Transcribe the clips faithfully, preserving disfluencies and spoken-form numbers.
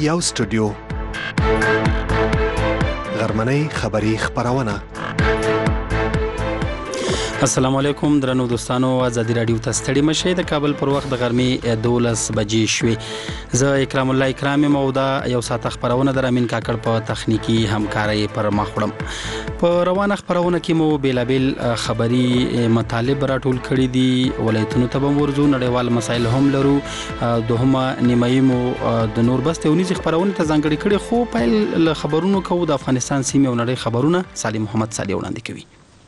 یو سټوډیو غرمنۍ خبری خبرونه. السلام علیکم درنو دوستانو، آزادی رادیو ته ستړي مشه. د کابل پر وخت د غرمې دولس بجې شوې. زه اکرام الله اکرام مودا یو ساعت خبرونه در امین کاکړ په تخنیکی همکاري پر مخ وړم. په روانه خبرونه کې مو بیلابل خبري مطالب راټول کړي دي. ولایتونو ته به ورځو، نړیوال مسایل هم لرو، دوهمه نیمایي مو د نور بس ته ونیزي خبرونه ته ځانګړي کړي. خو پیل له خبرونو کوو د افغانستان سیمه او نړۍ خبرونه. سالم محمد سادي وړاندې کوي.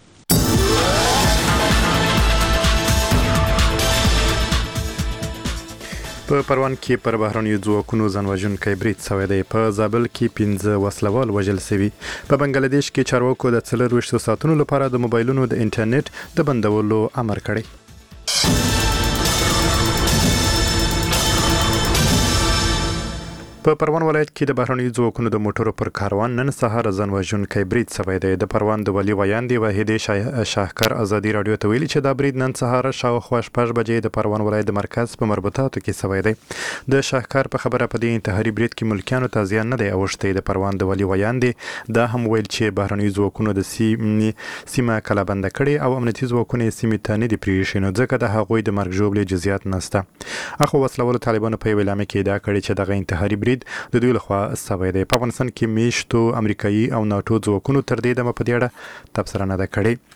په پروان کې پر بهرنیو ځواکونو ځانوژونکی برید شوی دی. په زابل کې پنځه وسلوال وژل شوي. په بنگلاديش کې چارواکو د څلور ویشتو ساعتونو لپاره د موبایلونو د انټرنیټ د بندولو امر کړی. په پروان ولایت کې د بهرنیو ځواکونو د موټرو پر کاروان نن سهار ځانوژونکی برید شوی دی. د پروان د ولي ویاندې واحدې شاهکار آزادي رادیو ته ویلي چې دا برید نن سهار شاوخوا شپږ بجې د پروان ولایت د مرکز په مربوطاتو کې شوی دی. د شاهکار په خبره په دې انتحاري برید کې ملکیانو ته زیان نه دی اوښتی. د پروان د ولي ویاندې دا هم ویل چې بهرنیو ځواکونو د سیمه کلابنده کړي او امنیتي ځواکونه یې سیمې ته نه دي پرېښي، نو ځکه د هغوی د مرګ ژوبلې جزیات نشته. اخو وسلوالو طالبانو په یوه اعلامیه کې ادعا کړې چې دغه انتحاري برید د دوی لخوا شوی دی. په افغانستان کې میشتو امریکایي او ناټو ځواکونو تر دې دمه په دې اړه تبصره نه ده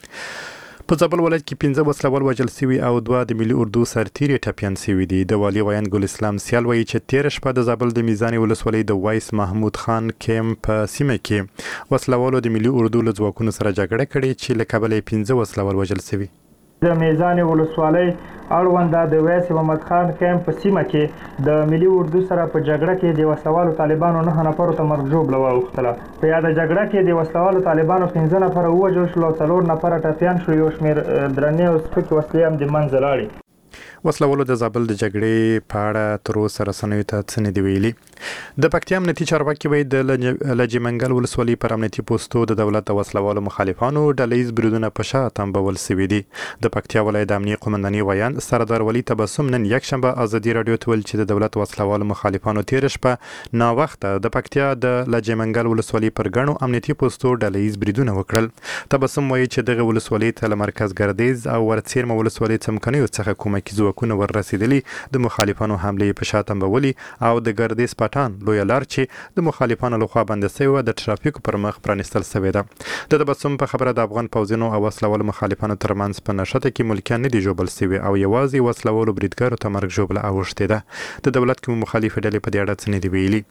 کړې. په زابل ولایت کې پنځه وسلوال وژل شوي او دوه د ملي اردو سرتیري ټپیان شوي دي. د والي ویاند ګل اسلام سیال وایي چې تېره شپه د زابل د میزانې ولسوالۍ د وایس محمود خان کیمپ په سیمه کې وسلوالو د ملي اردو له ځواکونو سره جګړه کړې چې له کبله یې پنځه وسلوال وژل شوي. د میزان ولسوالۍ اړونده د ویس محمد خان کیمپ په سیمه کې د ملي اردو سره په جګړه کې د وسلوالو طالبانو نه نفرو ته مرګ ژوبله واوښتله. په یاده جګړه کې د وسلوالو طالبانو پنځه نفره ووژل شول او څلور نفره ټپیان شول. یو شمېر درنې او سپکې وسلې هم د منځه لاړې. وسلوالو د زابل د جګړې په اړه تر اوسه رسنیو ته څه نه دي ویلي. د پکتیا امنیتي چارواکي وایي د لجې منګل ولسوالۍ پر امنیتي پوستو د دولت د وسلوالو مخالفانو ډلهییز بریدونه په شا تنبول شوي دي. د پکتیا ولایت د امنیه قومندانۍ ویاند سردار ولي تبسم نن یکشنبه آزادي رادیو ته ویل چې د دولت وسلوالو مخالفانو تېره شپه ناوخته د پکتیا د لجې منګل ولسوالۍ پر ګڼو امنیتي پوستو ډلهییز بریدونه وکړل. تبسم وایي چې دغه ولسوالۍ ته له مرکز ګردیز او ورڅیرمه ولسوالۍ څمکنیو څخه کومکي ځواکونه ور رسیدلي. د مخالفانو حملې په شا تنبولي او د ګردیز پټان لویه لار چې د مخالفانو لخوا بنده شوې وه د ټرافیکو پر مخ پرانیستل شوې ده. د تبسم په خبره د افغان پوځیانو او وسلوالو مخالفانو ترمنځ په نښته کې ملکیان نه دي ژوبل شوي او یوازې وسلوالو بریدګرو ته مرګ ژوبله اوښتې ده. د دولت کومې مخالفې ډلې په دې اړه څه نه دي ویلي.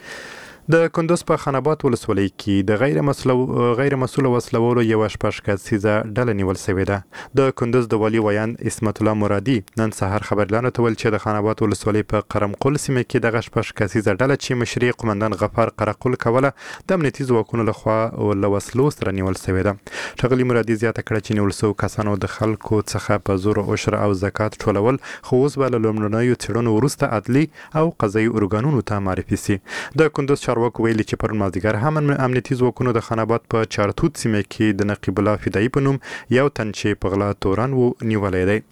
د کندوز په خاناباد ولسوالۍ کې د غیر مسلو غیر مسؤل وسلوالو یو شپږ کسیزه ډله نیول شوې ده. د کندوز د والي ویاند اسمت الله مرادي نن سهار خبريالانو ته ویل چې د خاناباد ولسوالۍ په قرمقل سیمه کې دغه شپږ کسیزه ډله چې مشري قومندان غفار قرقل کوله د امنیتي ځواکونو لخوا له وسلو سره نیول شوې ده. ښاغلي مرادي زیاته کړه چې نیول شوو کسانو د خلکو څخه په زور عشر او زکات ټولول، خو اوس به له لومړنیو څېړنو وروسته عدلي او قضایي ارګانونو ته معرفي سي. د کندوز چارواکو ویلي چې پرون مازدیګر هم امنیتي ځواکونو د خاناباد په چارتوت سیمه کې د نقیب الله فدایي په نوم یو تن چې په غلا تورن و نیولی دی.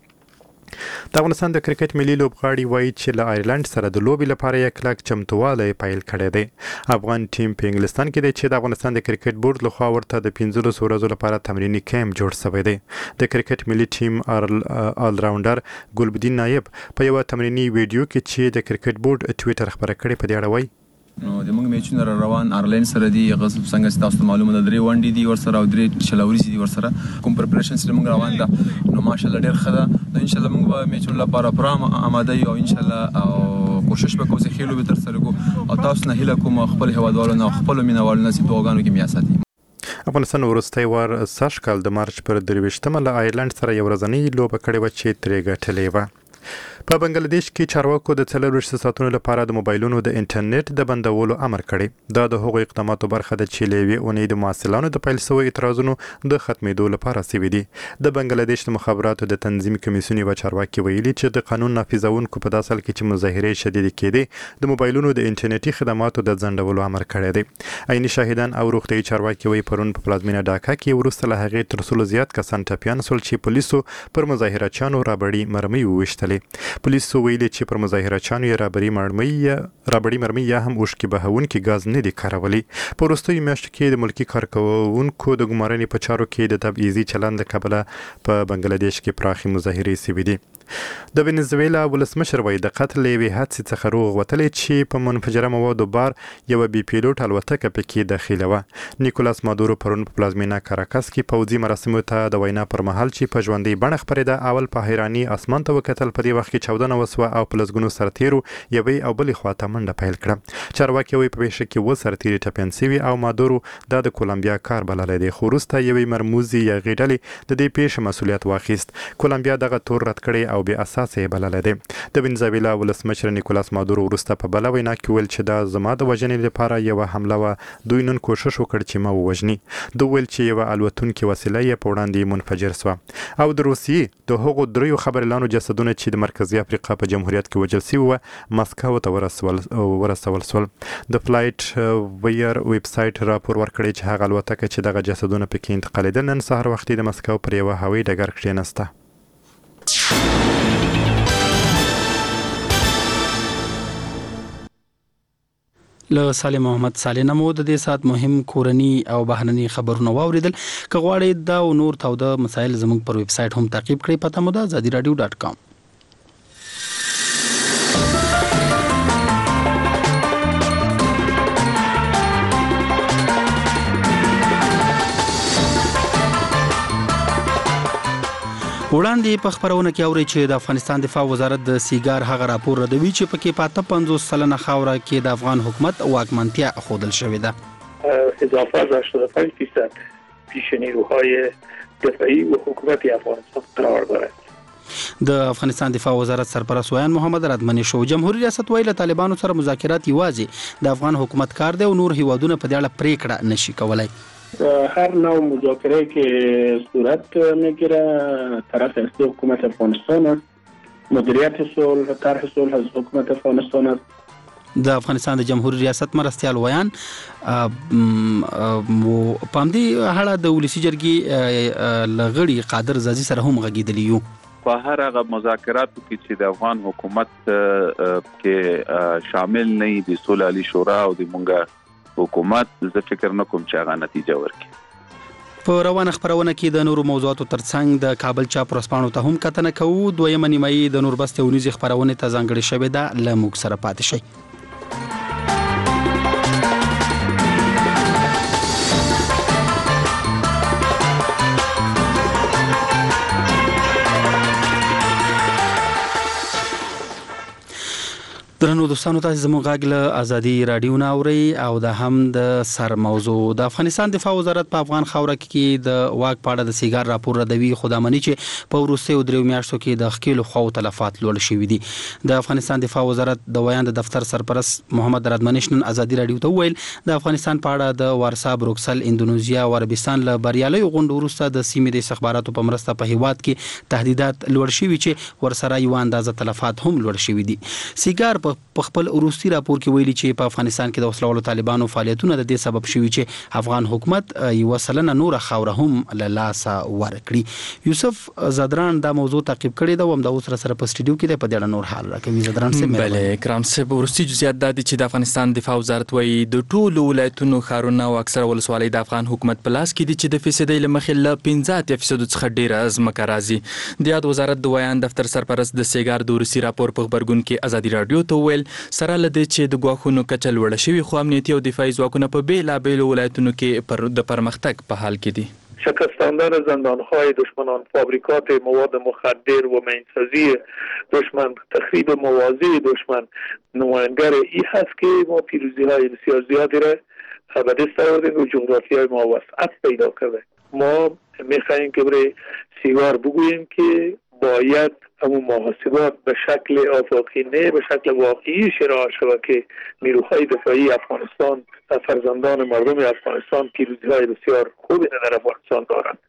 د افغانستان د کرکټ ملي لوبغاړي وایي چې له آیرلند سره د لوبې لپاره یک لاک چمتووالی پیل کړی دی. افغان ټیم په انګلستان کې دی چې د افغانستان د کرکټ بورډ لخوا ورته د پنځلسو ورځو لپاره تمریني کیمپ جوړ شوی دی. د کرکټ ملي ټیم آل راونډر ګلبدین نایب په یوه تمریني ویډیو کې چې د کرکټ بورډ ټویټر خبره کړې په دې اړه وایي نو د موږ میچونه را روان آیرلند سره دي. هغه څنګه چې تاسو ته معلومه ده درې ونډې دي ورسره او درې چلوريزې دي ورسره. کوم پریپریشن سره موږ روان ده نو ماشاءالله ډېر ښه ده. نو انشاءالله موږ به میچونو لپاره پوره آماده یو انشاءالله او کوشش وکړو چې ښې لوبې ترسره کړو او تاسو نه هیله کوم خپل هیوادوالو نه خپلو مینوالو نه چې دعاګانو کې میا ساتي. افغانستان وروستی وار سږ کال د مارچ پر درویشتمه له آیرلند سره یو ورځنۍ لوبه کړې وه چې ترې ګټلې وه. په بنگلاديش کې چارواکو د څلور ویشت ساعتونو لپاره د موبایلونو د انټرنیټ د بندولو امر کړی. دا د هغو اقداماتو برخه ده چې له یوې اونۍ د محصلانو د پیل شویو اعتراضونو د ختمېدو لپاره شوي دي. د بنگلاديش د مخابراتو د تنظیم کمیسیون یوه چارواکي ویلي چې د قانون نافذونکو په داسې حال کې چې مظاهرې شدیدې کېدې د موبایلونو د انټرنیټي خدماتو د ځنډولو امر کړی دی. عیني شاهدان او روغتیایي چارواکي وایي پرون په پلازمینه ډاکا کې وروسته له هغې تر سلو زیات کسان ټپیان شول چې پولیسو پر مظاهرچیانو رابړې مرمۍ وویشتلې. پولیس ویلي چې پر مظاهرچیانو یې رابري مرمۍ رابري مرمۍ یا هم اوښکې بهونکي ګاز نه دي کارولي. په وروستیو میاشتو کې د ملکي کارکوونکو د ګمارنې په چارو کې د تبعیضي چلند له کبله په بنګلاديش کې پراخې مظاهرې شوې دي. د وینزویلا ولسمشر وایي د قتل یوې حادثې څخه روغ وتلی چې په منفجره موادو بار یوه بي پیلوټ الوتکه پکې داخله وه. نیکولاس مادورو پرون په پلازمینه کاراکاس کې پوځي مراسمو ته د وینا پر مهال چې په ژوندۍ بڼه خپرېده اول په حیراني اسمان ته وکتل. په دې وخت کې چاودنه وسوه او په لسګونو سرتیرو یوې او بلې خواته منډه پیل کړه. چارواکي وایي په پیښه کې اووه سرتیري ټپیان سوي او مادورو دا د کولمبیا کار بللی دی، خو وروسته یوې مرموزې یاغي ډلې د دې پیښې مسؤلیت واخیست. کولمبیا دغه تور رد کړی او بې اساسه یې بللی دی. د وینزویلا ولسمشر نیکولاس مادورو وروسته په بله وینا کې ویل چې دا زما د وژنې لپاره یوه حمله وه. دوی نن کوښښ وکړ چې ما ووژني. دوی ویل چې یوه الوتونکې وسیله یې په وړاندې منفجر سوه. او د روسیې د هغو دریو خبریالانو جسدونه چې د مرکزي افریقا په جمهوریت کې وژل سوي وه مسکو ته ورسول ورسول سول. د فلایټ ویر ویب سایټ راپور ورکړی چې هغه الوتکه چې دغه جسدونه پکې انتقالېدل نن سهار وختي د مسکو پر یوه هوایي ډګر کښېنسته. له سالم محمد سالم مو د دې سات مهم کورني او بهرني خبرونه واوریدل. که غواړئ دا او نور تاوده مسایل زموږ پر ویب سایټ هم تعقیب کړئ. پته مو ده ازادي رادیو ډاټ کام. وړاندې په خبرونه کې اوري چې د افغانستان دفاع وزارت د سیګار هغه راپور ردوي چې پکې په اته پنځوس سلنه خاوره کې د افغان حکومت واکمنتیا ښودل شوې ده. اضافه از هشتاد و پنج درصد پیش نیروهای دفاعی و حکومت افغانستان قرار دارد. د افغانستان دفاع وزارت سرپرست ویان محمد ردمنی شو جمهوریت ریاست ویل طالبانو سره مذاکرات یوازې د افغان حکومت کار دی او نور هیوادونه په دې اړه پریکړه نشي کولای. هر نوع مذاکره که صورت میگیره طرف اصلی حکومت افغانستان است، مدیریت صلح طرح صلح از حکومت افغانستان است. د افغانستان د جمهوریت ریاست مرستیال ویان پام دی هغه د ولسی جرګي لغړی قادر زازي سره هم غږیدلی یو. په هر هغه مذاکراتو کې چې د افغان حکومت کې شامل نه دي د صلح علی شورا او د مونږه حکومت زه فکر نه کوم چې هغه نتیجه ورکړي. په روانه خبرونه کې د نورو موضوعاتو ترڅنګ د کابل چاپ ورسپانو ته هم کتنه کوو. دویمه نیمایي د نوربست ونیزي خبرونه ته ځانګړې شوې ده. له موږ سره پاتې شئ. درنو دوستانو تاسو زموږ غږ له ازادي رادیو نه اورئ او د هم د سر موضوع د افغانستان دفاع وزارت په افغان خاوره کې د واک پاړه د سیګار راپور ردوي. خدامنی چې په وروستیو دریو میاشتو کې د خکیلو خو تلفات لوړ شوي دي. د افغانستان دفاع وزارت د ویان د دفتر سرپرست محمد ردمنی نن ازادي رادیو ته ویل د افغانستان په اړه د وارسا، بروکسل، اندونیزیا او عربستان له بریالي غونډو وروسته د سیمې د استخباراتو په مرسته په هیواد کې تهدیدات لوړ شوي چې ورسره یو اندازه تلفات هم لوړ شوي دي. سیګار په په خپل وروستي راپور کې ویلي چې په افغانستان کې د وسلوالو طالبانو فعالیتونه د دې سبب شوي چې افغان حکومت یو سلنه نور خاوره هم له لاسه ورکړي. یوسف زدران دا موضوع تعقیب کړی دا و هم د اوس سره په سټډیو کې په دې نور حال راکوي. زدران سم بله کرام صاحب ورستي جزئیات د چې د افغانستان دفاع وزارت وایي د ټولو ولایتونو خارونه او اکثره ولسوالۍ د افغان حکومت په لاس کې دي چې د فیصدي لمخې له پنځه فیصد څخه ډیره ځمکه راځي. د یاد وزارت د ویان دفتر سرپرست د سیګار د روسي راپور په خبرګون کې ازادي رادیو ته ویل سره لدې چې د غواخونو کچه لوړه شوي خو امنیتي او دفاعي ځواکونه په بیلابیلو ولایتونو کې پر د پرمختګ په حال کې دي. شکستاندن زندانهای دشمنان، فابریکات مواد مخدر و مینسازی دشمن، تخریب مواضع دشمن نمایانگر این هست که ما پیروزی های بسیار زیادی را به دست آوردیم و جغرافی های ما وسعت پیدا کرده. ما میخواییم که برای سیگار بگوییم که باید همون محاسبات به شکل آفاقی نه به شکل واقعی شرح شود که نیروهای دفاعی افغانستان و فرزندان مردم افغانستان پیروزی های بسیار خوبی در افغانستان دارند.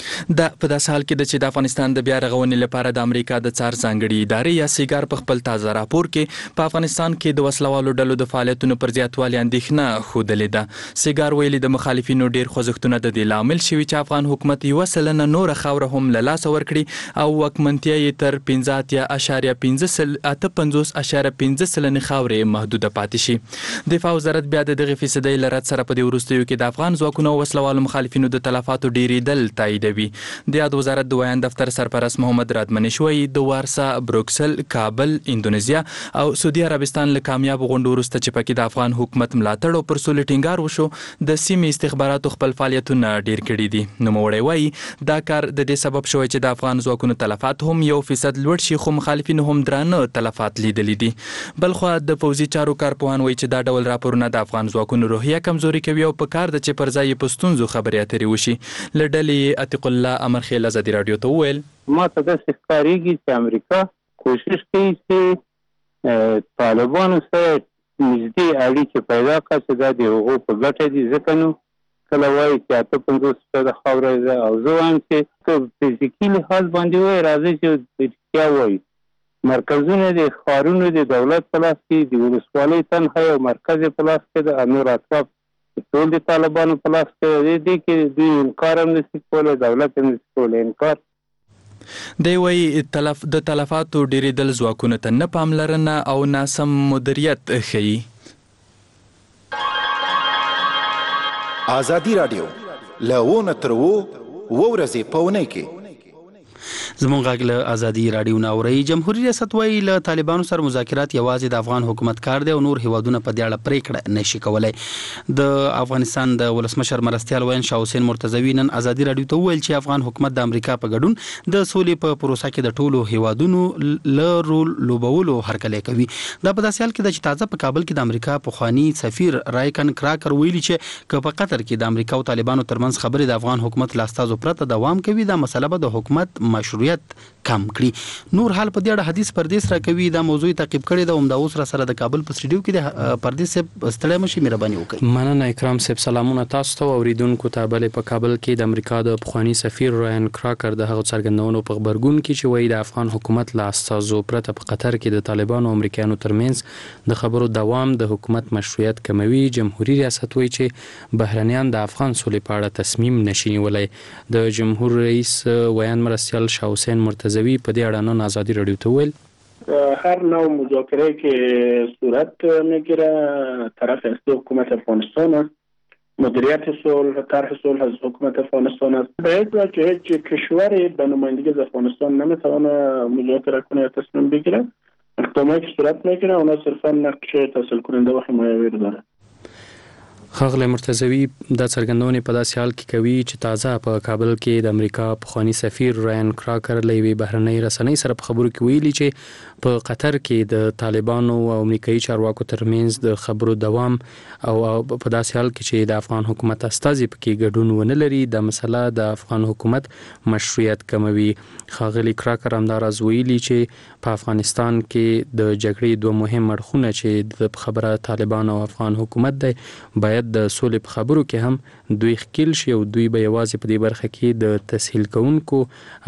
د په داسې حال کې د چې د افغانستان د بیا رغونې لپاره د امریکا د څار ځانګړي ادارې یا سیګار په خپل تازه راپور کې په افغانستان کې د وسلوالو ډلو د فعالیتونو پر زیاتوالي اندېښنه ښودلې ده. سیګار ویلي د مخالفینو ډیر خوځښتونه د دې لامل شوي چې افغان حکومت یوه سلنه نوره خاوره هم له لاسه ورکړي او واکمنتیا یې تر پنځه اتیا اشاریه پنځه سل اته پنځوس اشاریه پنځه سلنې خاورې محدوده پاتې شي. دفاع وزارت بیا د دغې فیصدۍ له رد سره په دې وروستیو کې د افغان ځواکونو او وسلوالو مخالفینو د تلفاتو ډیریدل تاییدوي. د یاد وزارت د ویان دفتر سرپرست محمد رادمنش وایي د وارسا، بروکسل، کابل، اندونیزیا او سعودي عربستان له کامیاب غونډو وروسته چې پکې د افغان حکومت ملاتړ او پر سولې ټینګار وشو د سیمې استخباراتو خپل فعالیتونه ډیر کړي دي. نوموړی وایي دا کار د دې سبب شوی چې د افغان ځواکونو تلفات هم یو فیصد لوړ شي خو مخالفینو هم درانه تلفات لیدلي دي. بلخوا د پوځي چارو کارپوهان وایي چې دا ډول راپورونه د افغان ځواکونو روحیه کمزوري کوي او په کار ده چې پر ځای یې په ستونزو خبرې اترې وشي. له ډلې عتیق الله امرخیل ازادي راډیو ته وویل ما ته داسې ښکارېږي چې امریکا کوشش کوي چې طالبانو سره نږدې اړیکې پیدا کړي چې دا د هغو په ګټه دي. ځکه نو کله وایي چې اته پنځوس فیصده خاوره ده او زه وایم چې که فزیکي لحاظ باندې وایي راځئ چې رښتیا وایي. مرکزونه د ښارونو د دولت په لاس کې، د ولسوالۍ تنها یو مرکز یې په لاس کې ده، نور اطراف ټول د طالبانو په لاس کې دي کې دوی انکار هم نشي کولی، دولت هم نشي کولی انکار. دی وایي تلف د تلفاتو ډیریدل ځواکونو ته نه پاملرنه او ناسم مدیریت ښیي. ازادي راډیو له ونه تر اوو اوه ورځې په اونۍ کې زموږ غږ له ازادي راډیو نه اورئ. جمهوریت ریاست وایي له طالبانو سره مذاکرات یوازې د افغان حکومت کار دی او نور هیوادونه په دې اړه پریکړه نشي کولای. د افغانستان د ولسمشر مرستیال وین شاه حسین مرتضوی نن ازادي راډیو ته وویل چې افغان حکومت د امریکا په ګډون د سولې په پروسه کې د ټولو هیوادونو له رول لوبولو هرکلی کوي. دا په داسې حال کې ده چې تازه په کابل کې د امریکا پخوانی سفیر رایکن کراکر ویلي چې که په قطر کې د امریکا او طالبانو ترمنځ خبرې د افغان حکومت له استازو پرته دوام کوي دا مسله به د حکومت مشروعیت کم کړي. نور حال په دې اړه حدیث پردیس راکوي. دا موضوع تعقیب کړي د همدا اوس را سره د کابل په سټډیو کې د پردیس ستړی مشي مهرباني وکړي. مننه اکرام صاحب، سلامونه تاسو ته اوریدونکو ته. بلې په کابل کې د امریکا د پخوانی سفیر رایان کراکر د هغو څرګندونو په خبرګون کې چې وایي د افغان حکومت له استازو پرته په قطر کې د طالبانو او امریکایانو ترمنځ د خبرو دوام د حکومت مشروعیت کموي. جمهوریت ریاست وایي چې بهرنیان د افغان سولې په اړه تصمیم نشي نیولی. د جمهور رئیس ویان مرستیال شاه حسین مرتضوی په دې اړه نن ازادي راډیو ته وویل هر نوع مذاکره که صورت میگیره طرف اصلی حکومت افغانستان است، مدیریت صلح طرح صلح از حکومت افغانستان است. به هیچ وجه هیچ کشوری به نمایندگی از افغانستان نمیتونه مذاکره کنه یا تصمیم بگیره. اقداماتی که صورت میگیره اونا صرفا نقش تحصیل کننده و حمایوی داره. ښاغلی مرتضوی دا څرګندونې په داسې حال کې کوي چې تازه په کابل کې د امریکا پخوانی سفیر رایان کراکر له یوې بهرنۍ رسنۍ سره په خبرو کې ویلي چې په قطر کې د طالبانو او امریکایي چارواکو ترمنځ د خبرو دوام او په داسې حال کې چې د افغان حکومت استازي پکې ګډون ونه لري دا مسله د افغان حکومت مشروعیت کموي. ښاغلی کراکر همداراز ویلي چې په افغانستان کې د جګړې دوه مهم اړخونه چې د خبره طالبان او افغان حکومت دی باید د سولې په خبرو کې هم دوی ښکیل شي او دوی به یوازې په دې برخه کې د تسهیل کوونکو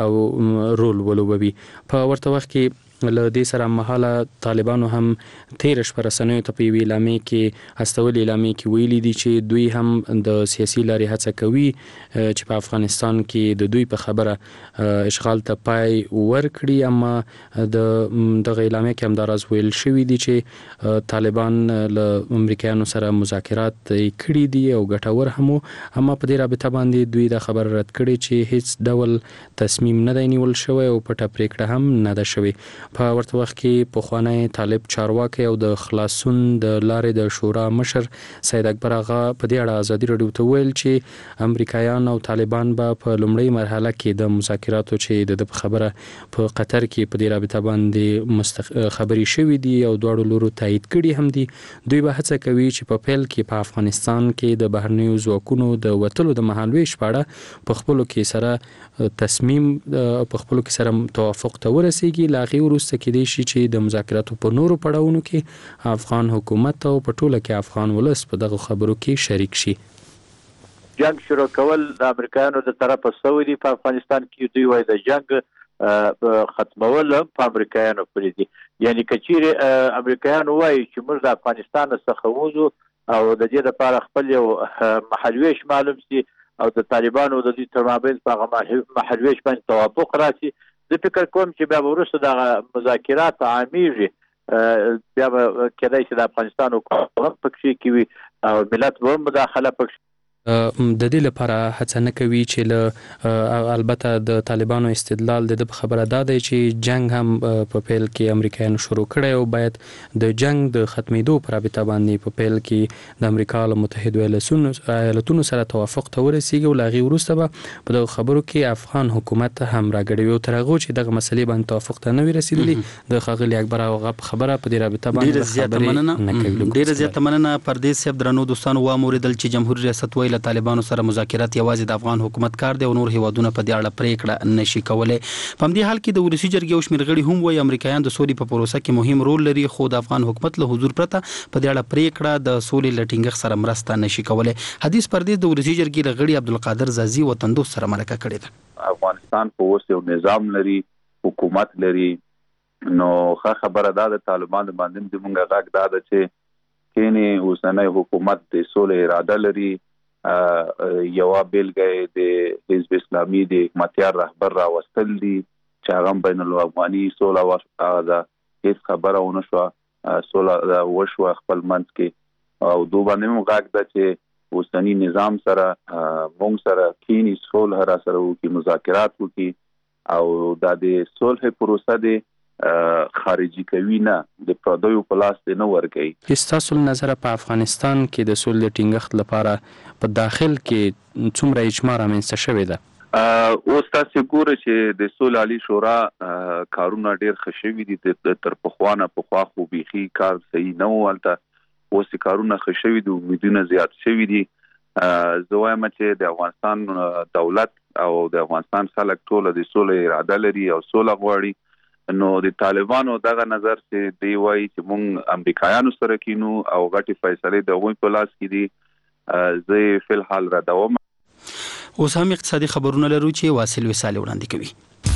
او رول ولوبوي. په ورته وخت کې له دې سره مهاله طالبانو هم تیر شپه رسنیو ته په یوې اعلامیې کې استول اعلامیې کې ویلي دي چې دوی هم د سیاسي لارې هڅه کوي چې په افغانستان کې د دوی په خبره اشغال ته پای ورکړي. اما د دغه اعلامیې کې همداراز ویل شوي دي چې طالبان له امریکایانو سره مذاکرات کړي دي او ګټور هم، اما په دې رابطه باندې دوی دا خبر رد کړي چې هیڅ ډول تصمیم نه دی نیول شوی او پټه پریکړه هم نه ده شوې. په ورته وخت کې پخوانی طالب چارواکي او د خلاصون د لارې د شورا مشر سید اکبر آغا په دې اړه ازادي راډیو ته ویل چې امریکایان او طالبان به په لومړۍ مرحله کې د مذاکراتو چې د خبره په قطر کې په دې رابطه باندې مستخ... خبري شوې دي او دواړو لورو تایید کړي هم دي. دوی به هڅه کوي چې په پیل کې په افغانستان کې د بهرنیو ځواکونو د وتلو د مهالويش پاړه په خپلو کې سره تصمیم په خپلو کې سره توافق ته ورسیږي. لاغي وروسته کېدای شي چې د مذاکراتو په نورو پړاوونو کې افغان حکومت او په ټوله کې افغان ولس په دغه خبرو کې شریک شي. جنگ شروع کول د امریکایانو د طرفه سوي دي په افغانستان کې. دوی وایي د جنگ ختمول په امریکایانو پرې دي. یعنی کچېرې امریکایانو وایي چې موږ د افغانستان څخه وځو او د دې لپاره خپل یو محلویش معلوم شي او د طالبانو د دې تر مابین په هغه محلویش باندې توافق راشي. زه فکر کوم چې بیا وروسته د مذاکرات عامیږي، بیا به کېدای شي د افغانستان حکومت هم پکې کې وي او ملت به هم مداخله پکې. د دې لپاره هڅه نه کوي چې له البته د طالبانو استدلال د خبره دا دی چې جنگ هم په پیل کې امریکایانو شروع کړی او باید د جنگ د ختمېدو په رابطه باندې په پیل کې د امریکا له متحده ایالتونو سره توافق ته ورسیږي او له هغې وروسته به په دغه خبرو کې افغان حکومت هم راګډوي او تر هغو چې دغه مسلې باندې توافق ته نه وي رسېدلي د ښاغلي اکبر اغا په خبره په دې رابطه باندې خبرې نه کوي. ډېره زیاته مننه پردیس صاحب. درنو دوستانو واورېدل چې جمهوریت ریاست وایي له طالبانو سره مذاکرات یوازې د افغان حکومت کار دی او نور هیوادونه په دې اړه پریکړه نشي کولای. په همدې حال کې د ولسي جرګې او شمېر غړي هم وایي امریکایان د سولې په پروسه کې مهم رول لري، خو د افغان حکومت له حضور پرته په دې اړه پریکړه د سولې له ټینګښت سره مرسته نشي کولای. حدیث پردیس د ولسي جرګې غړي عبدالقادر زازي وطندوس سره مرکه کړې ده. افغانستان په اوس یو نظام لري، حکومت لري، نو ښه خبره ده د طالبانو باندې د مونږه غږ دا ده چې کینې اوسنی حکومت د سولې اراده لري. یو بیلګه د حزب اسلامي د حکومتیار رهبر راوستل دي چې هغه بین الافغاني سوله او دا هیڅ خبره ونه شوه، سوله وشوه خپل منځ کې او دوی باندې موږ غږ ده چې اوسني نظام سره موږ سره کینی سوله را سره وکړي، مذاکرات وکړي او دا د صلح پروسه دی خارجي کوي نه د پردیو په لاس نه ورګي. ستاسو نظر په افغانستان کې د سولې ټینګښت لپاره په داخل کې څومره اجماع رامنځته شوې ده؟ اوس تاسو ګورئ چې د سولې عالی شورا کارونه ډېر ښه شوي دي، تر پخوانه پخوا خو بیخي کار صحیح نه و، هلته اوس کارونه ښه شوي دي، امیدونه زیات شوي دي. زه وایم چې د افغانستان دولت او د افغانستان خلک ټول د سولې اراده لري او سوله غواړي. نو د طالبانو دغه نظر چې دی وایي چې مونږ امریکایانو سره کینو او غټي فیصلې د هغوی په لاس کې دي، زه فی الحال ردوم. اوس هم اقتصادي خبرونه لرو چې واصل وصالي وړاندې کوي.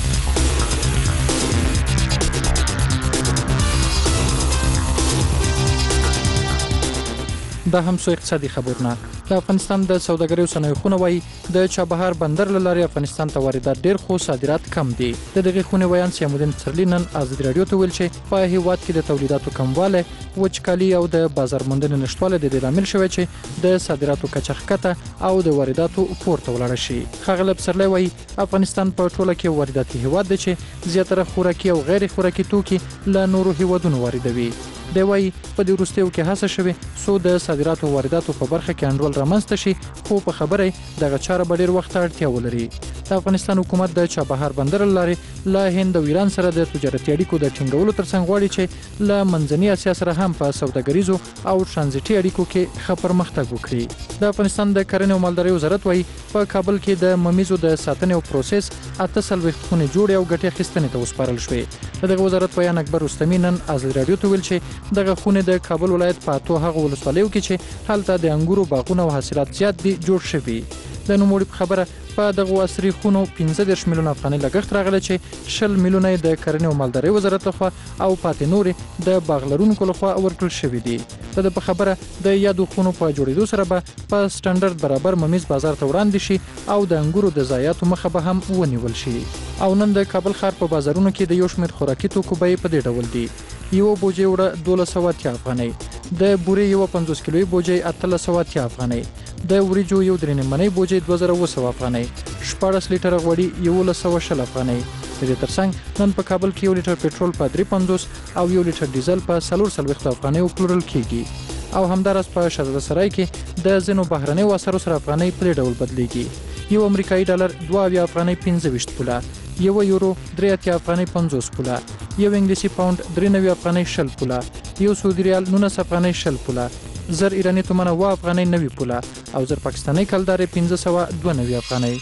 دا هم سو اقتصادي خبرونه. د افغانستان د سوداګرۍ صنایع خونه وایي د چابهار بندر له لارې افغانستان ته واردات ډېر خو صادرات کم دي. د دغې خونې ویان سیام الدین پسرلي نن ازادي راډیو ته ویل چې په هیواد کې د تولیداتو کموالی، وچکالي او د بازار موندنې نشتوالی د دې لامل شوی چې د صادراتو کچه ښکته او د وارداتو پورته ولاړه شي. ښاغلی پسرلی وایي افغانستان په ټوله کې وارداتي هیواد دی چې زیاتره خوراکي او غیر خوراکي توکي له نورو هیوادونو واردوي. دی وایي په دې وروستیو کې هڅه شوې څو د صادراتو او وارداتو په برخه کې انډول رامنځته شي، خو په خبره دغه چاره به ډېر وخت اړتیا ولري. د افغانستان حکومت د چابهار بندر له لارې له هند او ایران سره د تجارتي اړیکو د ټینګولو ترڅنګ غواړي چې له منځني اسیا سره هم په سوداګریزو او ترانزیټي اړیکو کې ښه پرمختګ وکړي. د افغانستان د کرنې او مالدارۍ وزارت وایي په کابل کې د ممیزو د ساتنې او پروسس اته څلوېښت خونې جوړې او ګټې اخیستنې ته وسپارل شوې. د دغه وزارت بیان اکبر رستمي نن ازادي راډیو ته ویل چې دغه خونې د کابل ولایت په اتو هغو ولسوالیو کې چې هلته د انګورو باغونه او حاصلات زیات دي جوړ شوي. د نوموړي په خبره په دغه عصري خونو پنځه دېرش میلیونه افغانۍ لګښت راغلی چې شل میلیونه د کرنې او مالدارۍ وزارت لخوا او پاتې نورې د باغ لرونکو لخوا ورکړل شوي دي. د ده په خبره د یادو خونو په جوړېدو سره به په سټنډرډ برابر ممیز بازار ته وړاندې شي او د انګورو د ضایعاتو مخه به هم ونیول شي. او نن د کابل ښار په بازارونو کې د یو شمېر خوراکي توکو بیې په دې ډول دي: یوه بوجۍ وړه دولس سوه اتیا افغانۍ، د بورې یوه پنځوس کیلوي بوجۍ اتلس سوه اتیا افغانۍ، د وریجو یو درې نیمنۍ بوجۍ دوه زره اوه سوه افغانۍ، شپاړس لیټره غوړي یولس سوه شل افغانۍ. د دې ترڅنګ نن په کابل کې یو لیټر پټرول په درې پنځوس او یو لیټر ډیزل په څلور څلوېښتو افغانیو پلورل کیږي. او همداراز په شهزاده سرای کې د ځینو بهرنیو اسعارو سره افغانۍ په دې ډول بدلیږي: یو امریکایي ډالر دوه اویا افغانۍ پنځه ویشت پوله، یو یورو درې اتیا افغانۍ پنځوس پوله، یو انګلیسي پاوند درې نوي افغانۍ شل پوله، یو سعودي ریال نولس افغانۍ شل پوله، زر ایراني تومنه اوه افغانۍ نوي پوله او زر پاکستاني کلدارې پنځه سوه دوه نوي افغانۍ.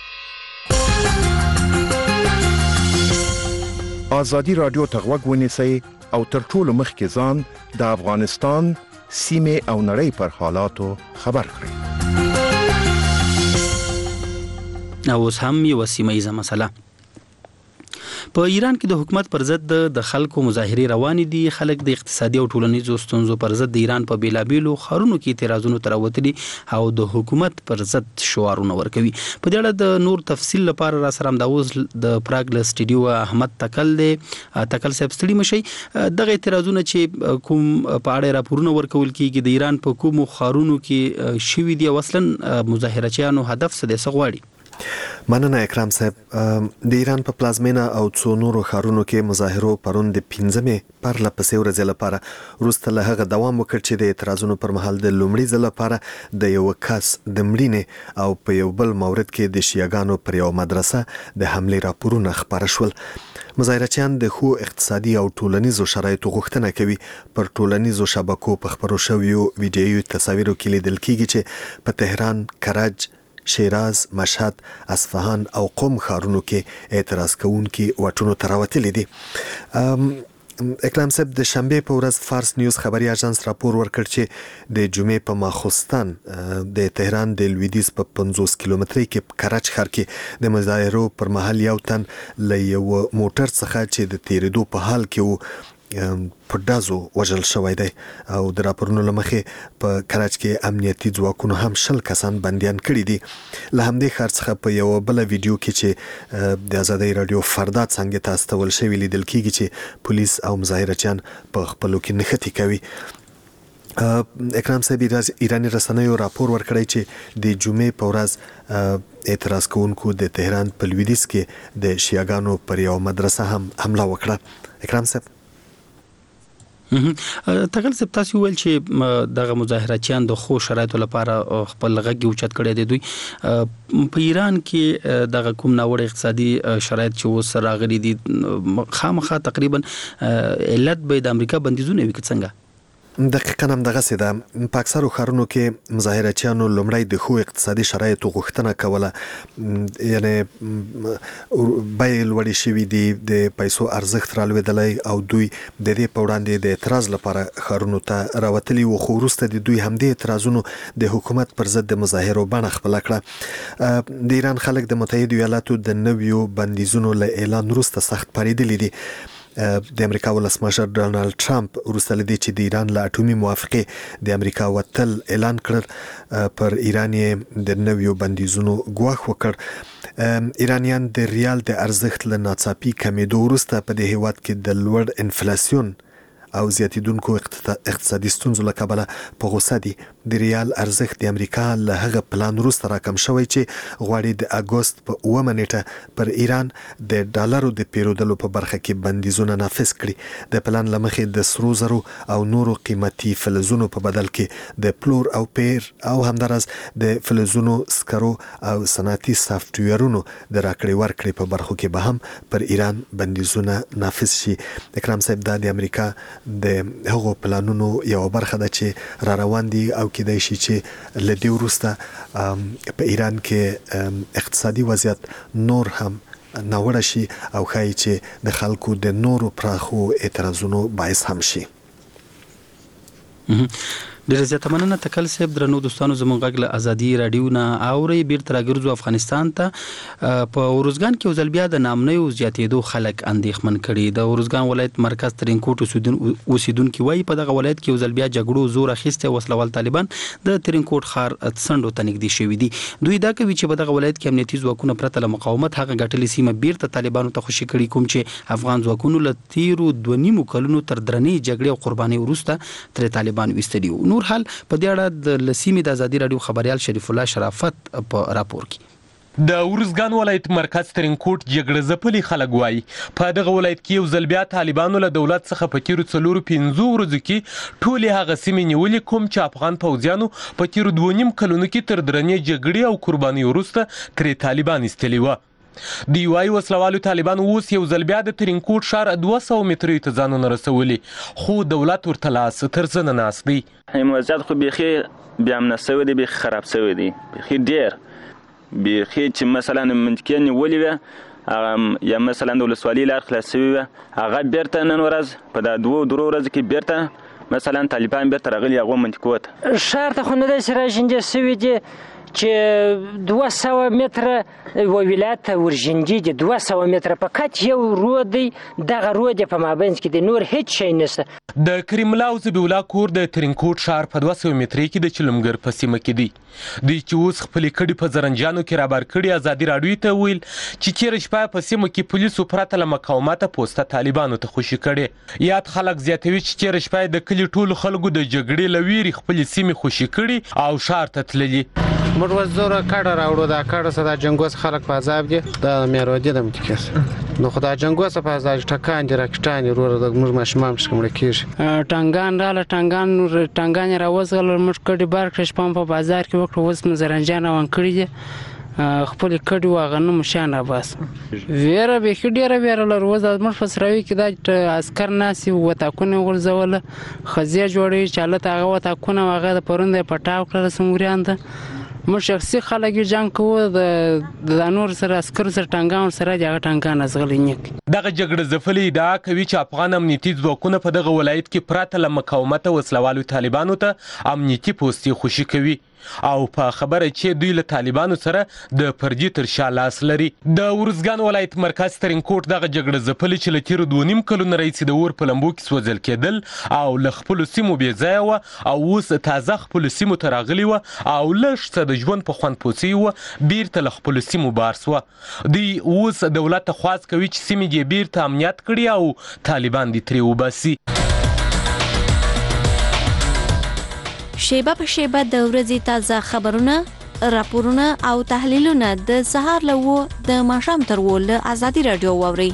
ازادي راډیو ته غوږ ونیسئ او تر ټولو مخکې ځان د افغانستان، سیمې او نړۍ پر حالاتو خبر کړئ. اوس هم یو سیمه ییزه مسله. په ایران کې د حکومت پر ضد د خلکو مظاهرې روانې دي. خلک د اقتصادي او ټولنیزو ستونزو پر ضد د ایران په بیلابیلو ښارونو کې اعتراضونو ته راوتلي او د حکومت پر ضد شعارونه ورکوي. په دې اړه د نور تفصیل لپاره را سره همدا اوس د پراګ له سټډیو احمد تکل دی. تکل صاحب ستړي مشي، دغه اعتراضونه چې کوم په اړه راپورونه ورکول کیږي د ایران په کومو ښارونو کې شوي دي او اصلا مظاهرچیانو هدف څه دی، څه غواړي؟ مننه اکرام صاحب. د ایران په پلازمینه او څو نورو ښارونو کې مظاهرو پرون د پنځمې پرله پسې ورځې لپاره وروسته له هغه دوام وکړ چې د اعتراضونو پر مهال د لومړي ځل لپاره د یو کس د مړینې او په یو بل مورد کې د شیعاګانو پر یو مدرسه د حملې راپورونه خپاره شول. مظاهرچیان د ښو اقتصادي او ټولنیزو شرایطو غوښتنه کوي. پر ټولنیزو شبکو په خپرو شویو ویډیوي تصاویرو کې لیدل کیږي چې په تهران، کرج، شیراز، مشهد، اصفهان او قم ښارونو کې اعتراض کوونکي واټونو ته راوتلي دي. اکرام صاحب د شنبې په ورځ فارس نیوز خبري اژانس راپور ورکړ چې د جمعې په ماخوستن د تهران د لویدیځ په پنځوس کیلومترۍ کې کرج ښار کې د مظاهرو پر مهال یو تن له یو موټر څخه چې د تیریدو په حال کې وو په ډازو وژل شوی دی او د راپورونو له مخې په کرج کې امنیتي ځواکونو هم شل کسان بندیان کړي دي. له همدې ښار څخه په یو بل ویډیو کې چې د آزادۍ رادیو فردا څنګه ته استول شوی لیدل کیږي چې پولیس او مظاهرچیان په خپلو کې نښتې کوي. اکرام صاحب ایرانی رسنیو راپور ورکړی چې د جمعې په ورځ اعتراض کوونکو د تهران په لویدیځ کې د شیعاګانو پر یو مدرسه هم حمله وکړه. اکرام صاحب تکل صاحب تاسو ویل چې دغه مظاهرچیان د خو شرایطو لپاره خپل غږ اوچت کړی دی. دوی په ایران کې دغه کوم ناوړه اقتصادي شرایط چې اوس راغلي دي خامخا تقریبا علت به د امریکا بندیزونه وي که څنګه؟ دقیقاً هم دغسې ده. په اکثرو ښارونو کې مظاهرچیانو لومړی د ښو اقتصادي شرایطو غوښتنه کوله، یعنې بیې لوړې شوي دي، د پیسو ارزښت رالوېدلی او دوی د دې په وړاندې د اعتراض لپاره ښارونو ته راوتلي وو. خو وروسته د دوی همدې اعتراضونو د حکومت پر ضد د مظاهرو بڼه خپله کړه. د ایران خلک د متحدو ایالاتو د نویو بندیزونو له اعلان وروسته سخت پارېدلي دي. د امریکا ولسمشر ډونالد ټرمپ وروسته له دې چې د ایران له اټومي موافقې د امریکا وتل اعلان کړ پر ایران یې د نویو بندیزونو ګواښ وکړ. ایرانیان د ریال د ارزښت له ناڅاپي کمېدو وروسته په دې هیواد کې د لوړ انفلاسیون او زیاتیدونکو اقتصادي ستونزو له کبله په غوسه دي. د ریال ارزښت د امریکا له هغه پلان وروسته راکم شوی چې غواړي د اګوست په اوومه نیټه پر ایران د ډالرو د پیرودلو په برخه کې بندیزونه نافذ کړي. د پلان له مخې د سرو زرو او نورو قیمتي فلزونو په بدل کې د پلور او پیر او همداراز د فلزونو، سکرو او صنعتي سافټویرونو د راکړې ورکړې په برخو کې به هم پر ایران بندیزونه نافذ شي. اکرام صاحب دا د امریکا د هغو پلانونو یو برخه ده چې را روان دي او کېدای شي چې له دې وروسته په ایران کې اقتصادي وضعیت نور هم ناوړه شي او ښایي چې د خلکو د نورو پراخو اعتراضونو باعث هم شي. ډیره زیاته مننه تکل صاحب. درنو دوستانو زموږ غږ له ازادي رادیو نه اورئ. بیرته راګرځو افغانستان ته. په اروزګان کې وزل بیا د نامنیو زیاتېدو خلک اندېښمن کړي. د اروزګان ولایت مرکز ترینکوټ اوسیدونکي وایي په دغه ولایت کې وزل بیا جګړو زور اخیستی وسلوال طالبان د ترینکوټ ښار څنډو ته نږدې شوي دي. دوی دا کوي چې په دغه ولایت کې امنیتي ځواکونه پرته له مقاومت هغه ګټلې سیمه بیرته طالبانو ته خوشي کړي کوم چې افغان ځواکونو له تیرو دوه نیمو کلونو تر درنې جګړې او قربانۍ وروسته ترې طالبان ویستلي وو. نور حال په دې اړه د لسیمې د ازادي رادیو خبريال شریف الله شرافت په راپور کې د اورزګان ولایت مرکز ترینکوټ جګړه ځپلي خلک وایي په دغه ولایت کې یو ځل بیا طالبانو له دولت څخه په تیرو څلورو پنځو ورځو کې ټولې هغه سیمې نیولې کوم چې افغان پوځیانو په تیرو دوه نیم کلونو کې تر درنې جګړې او قربانۍ وروسته ترې طالبان ایستلي وه. د یوای وسلوالو طالبانو اوس یو ځل بیا د ترینکوټ ښار دوه سوه مترو ته ځانونه رسولي خو دولت ورته لاس تر زنه ناست دی. وضعیت خو بیخي بیا امنه سوی دی، بیخي خراب سوی دی، بیخي ډېر بیخي چې مثلا منطقې نیولې وه یا مثلا د ولسوالۍ لار خلاص سوي وه هغه بیرته نن ورځ په دا دوو درو ورځو کې بیرته مثلا طالبان بیرته راغلي هغو منطقو ته ښار ته خو نه داسې راژوندي سوي دي چې دوه سوه متره و ولایت ته ورژندي دي، دوه سوه متره فقط یو رود دی، دغه رود په مابینځ کې دی، نور هیڅ شی نشته. د کریم الله او ذبیح الله کور د ترینکوټ ښار په دوه سوه مترۍ کې د چلمګر په سیمه کې دی. دوی چې اوس خپلې کډې په زرنجانو کې رابار کړي ازادي راډیو ته ویل چې تېره شپه په سیمه کې پولیسو پرته له مقاومته پوسته طالبانو ته خوشي کړې. یاد خلک زیاتوي چې تېره شپه د کلي ټولو خلکو د جګړې له ویرې خپلې سیمې خوشي کړي او ښار ته تللي. موږ اوس زوره کډه راوړو، دا کډه څه د جنګوس خلک په عذاب دي، دا میرودي د متکس نو خو دا جنګوس په عذاب ټکان دي راکټان دي وروره د موږ ماشومان چې کومړه کېږي ټنګان راله ټنګان ټنګان یې راوځغلل، موږ کډې بار کړې شپه په بازار کې وکړو، اوس مو زرنجان روان کړي دي، خپلې کډې واغنه مو شیان راباس. ویره بیخي ډېره ویره لرو. اوس زموږ په سروي کې دا عسکر ناست وي، وطاقونه یې غورځوله، خزې جوړوي چې هلته هغه وطاقونه هغه د پرون د پټاو کړله سموریان ته. موږ شخصي خلک یې جنګ کوو، د نور سره عسکرو سره ټنګان سره دي، هغه ټنګان ازغلی نیک. دغه جګړه ځپلې ادعا کوي چې افغان امنیتي ځواکونه په دغه ولایت کې پرته له مقاومته وسلوالو طالبانو ته امنیتي پوستې خوشي کوي او په خبره چې دوی له طالبانو سره د پردي تر شا لاس لري. د ارزګان ولایت مرکز ترینکوټ دغه جګړه ځپلې چې له تېرو دوه نیم کلونو راهیسې د اور په لمبو کې سوځل کېدل او له خپلو سیمو بې ځایه وه او اوس تازه خپلو سیمو ته راغلي وه او لږ څه د ژوند په خوند پوڅۍ وه، بیرته له خپلو سیمو بار سوه. دوی اوس دولت ته خواست کوي چې سیمې یې بیرته امنیت کړي او طالبان دې ترې وباسي. شیبه په شیبه د ورځې تازه خبرونه، راپورونه او تحلیلونه د سهار له اوه د ماښام تر اوه له ازادي راډیو واورئ.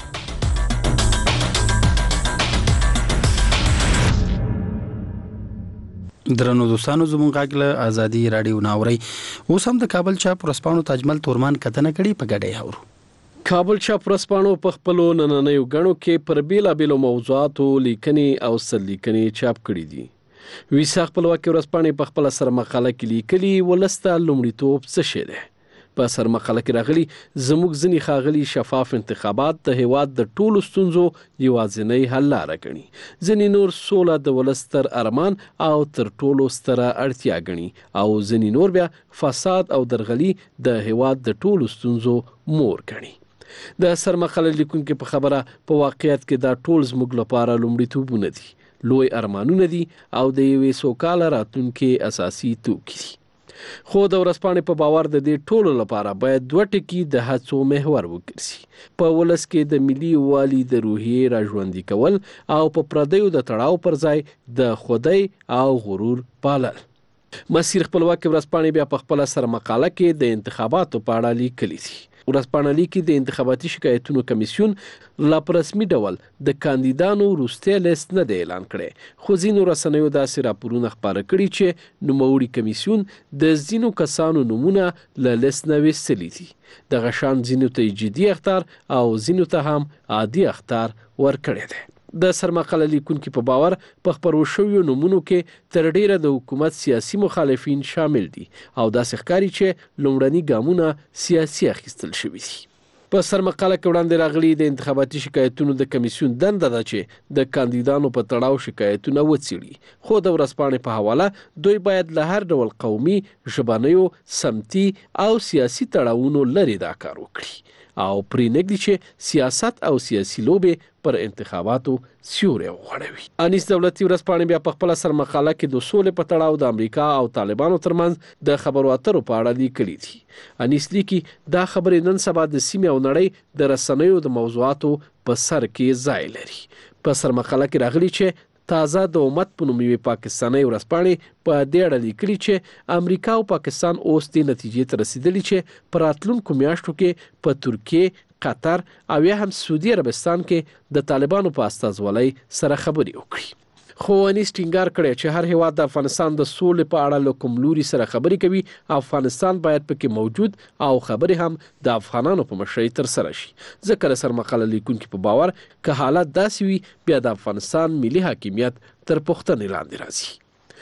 درنو دوستانو زموږ غږ له ازادي راډیو ناوري. اوس هم د کابل چاپ ورسپانو تاجمل تورمان کتنه کړي په ګډه اورو. کابل چاپ ورسپانو په خپلو نننیو غړو کې پر بیلابیلو موضوعاتو لیکنې او سرلیکنې چاپ کړي دي. ویسا خپلواکي ورسپانې په خپل سر مقاله کې لیکلي ولسته لومړیتوب څه شی دی. په سر مقاله کې راغلي زموږ ځینې ښاغلي شفاف انتخابات د هیواد د ټولو ستونزو یوازینۍ حل لاره ګڼي، ځینې نور سوله د ولس تر ارمان او تر ټولو ستره اړتیا ګڼي او ځینې نور بیا فساد او درغلي د هیواد د ټولو ستونزو مور ګڼي. د سر مقاله لیکونکو په خبره په واقعیت کې دا ټول زموږ لپاره لومړیتوبونه دي، لوی ارمانونه دي او د یوې سوکاله راتلونکي اساسي توکي دي. خو د ورځپاڼې په باور د دې ټولو لپاره باید دوه ټکي د هڅو محور وګرځي. په ولس کې د ملي یووالي د روحیې راژوندي کول او په پردیو د تړاو پر ځای د خودی او غرور پالل. مسیر خپلواکي ورځپاڼې بیا په خپله سر مقاله کې د انتخاباتو په اړه لیکلي دي. ورځپاڼه لیکي د انتخاباتي شکایتونو کمیسیون لا په رسمي ډول د کاندیدانو وروستی لیست نه دی اعلان کړی، خو ځینو رسنیو داسې راپورونه خپاره کړي چې نوموړي کمیسیون د ځینو کسانو نومونه له لیست نه ویستلي دي. دغه شان ځینو ته جدي اخطار او ځینو ته هم عادي اخطار ورکړی دی. د سرمقاله لیکونکو په باور په خبرو شویو نمونو کې تر ډیره د حکومت سیاسي مخالفین شامل دي او داسې ښکاري چې لومړني ګامونه سیاسي اخیستل شوي دي. په سرمقاله کې وړاندې راغلي د انتخاباتي شکایتونو د کمیسیون دنده ده چې د کاندیدانو په تړاو شکایتونه وڅېړي، خو د ورځپاڼې په حواله دوی باید له هر ډول قومي، ژبنیو، سمتي او سیاسي تړاوونو لرې دا کار وکړي او پرې نږدي چې سیاست او سیاسي لوبې پر انتخاباتو سیوری وغوړوي. انیس دولتي ورځپاڼې بیا په خپله سرمقاله کې د سولې په تړاو د امریکا او طالبانو ترمنځ د خبرو اترو په اړه لیکلي دي. انیس لیکي دا خبرې نن سبا د سیمې او نړۍ د رسنیو د موضوعاتو په سر کې ځای لري. په سرمقاله کې راغلي چې تازه د امت په نوم یوې پاکستاني ورځپاڼې په دې اړه لیکلي چې امریکا او پاکستان اوس دې نتیجې ته رسیدلي چې په راتلونکو میاشتو کې په ترکیې، قطر او یا هم سعودي عربستان کې د طالبانو په استازولۍ سره خبرې وکړي. خو انیس ټینګار کړی چې هر هیواد د افغانستان د سولې په اړه له کوم لوري سره خبرې کوي، افغانستان باید پکې موجود او خبرې هم د افغانانو په مشرۍ ترسره شي. ځکه د سرمقاله لیکونکو په باور که حالت داسې وي بیا د افغانستان ملي حاکمیت تر پوښتنې لاندې راځي.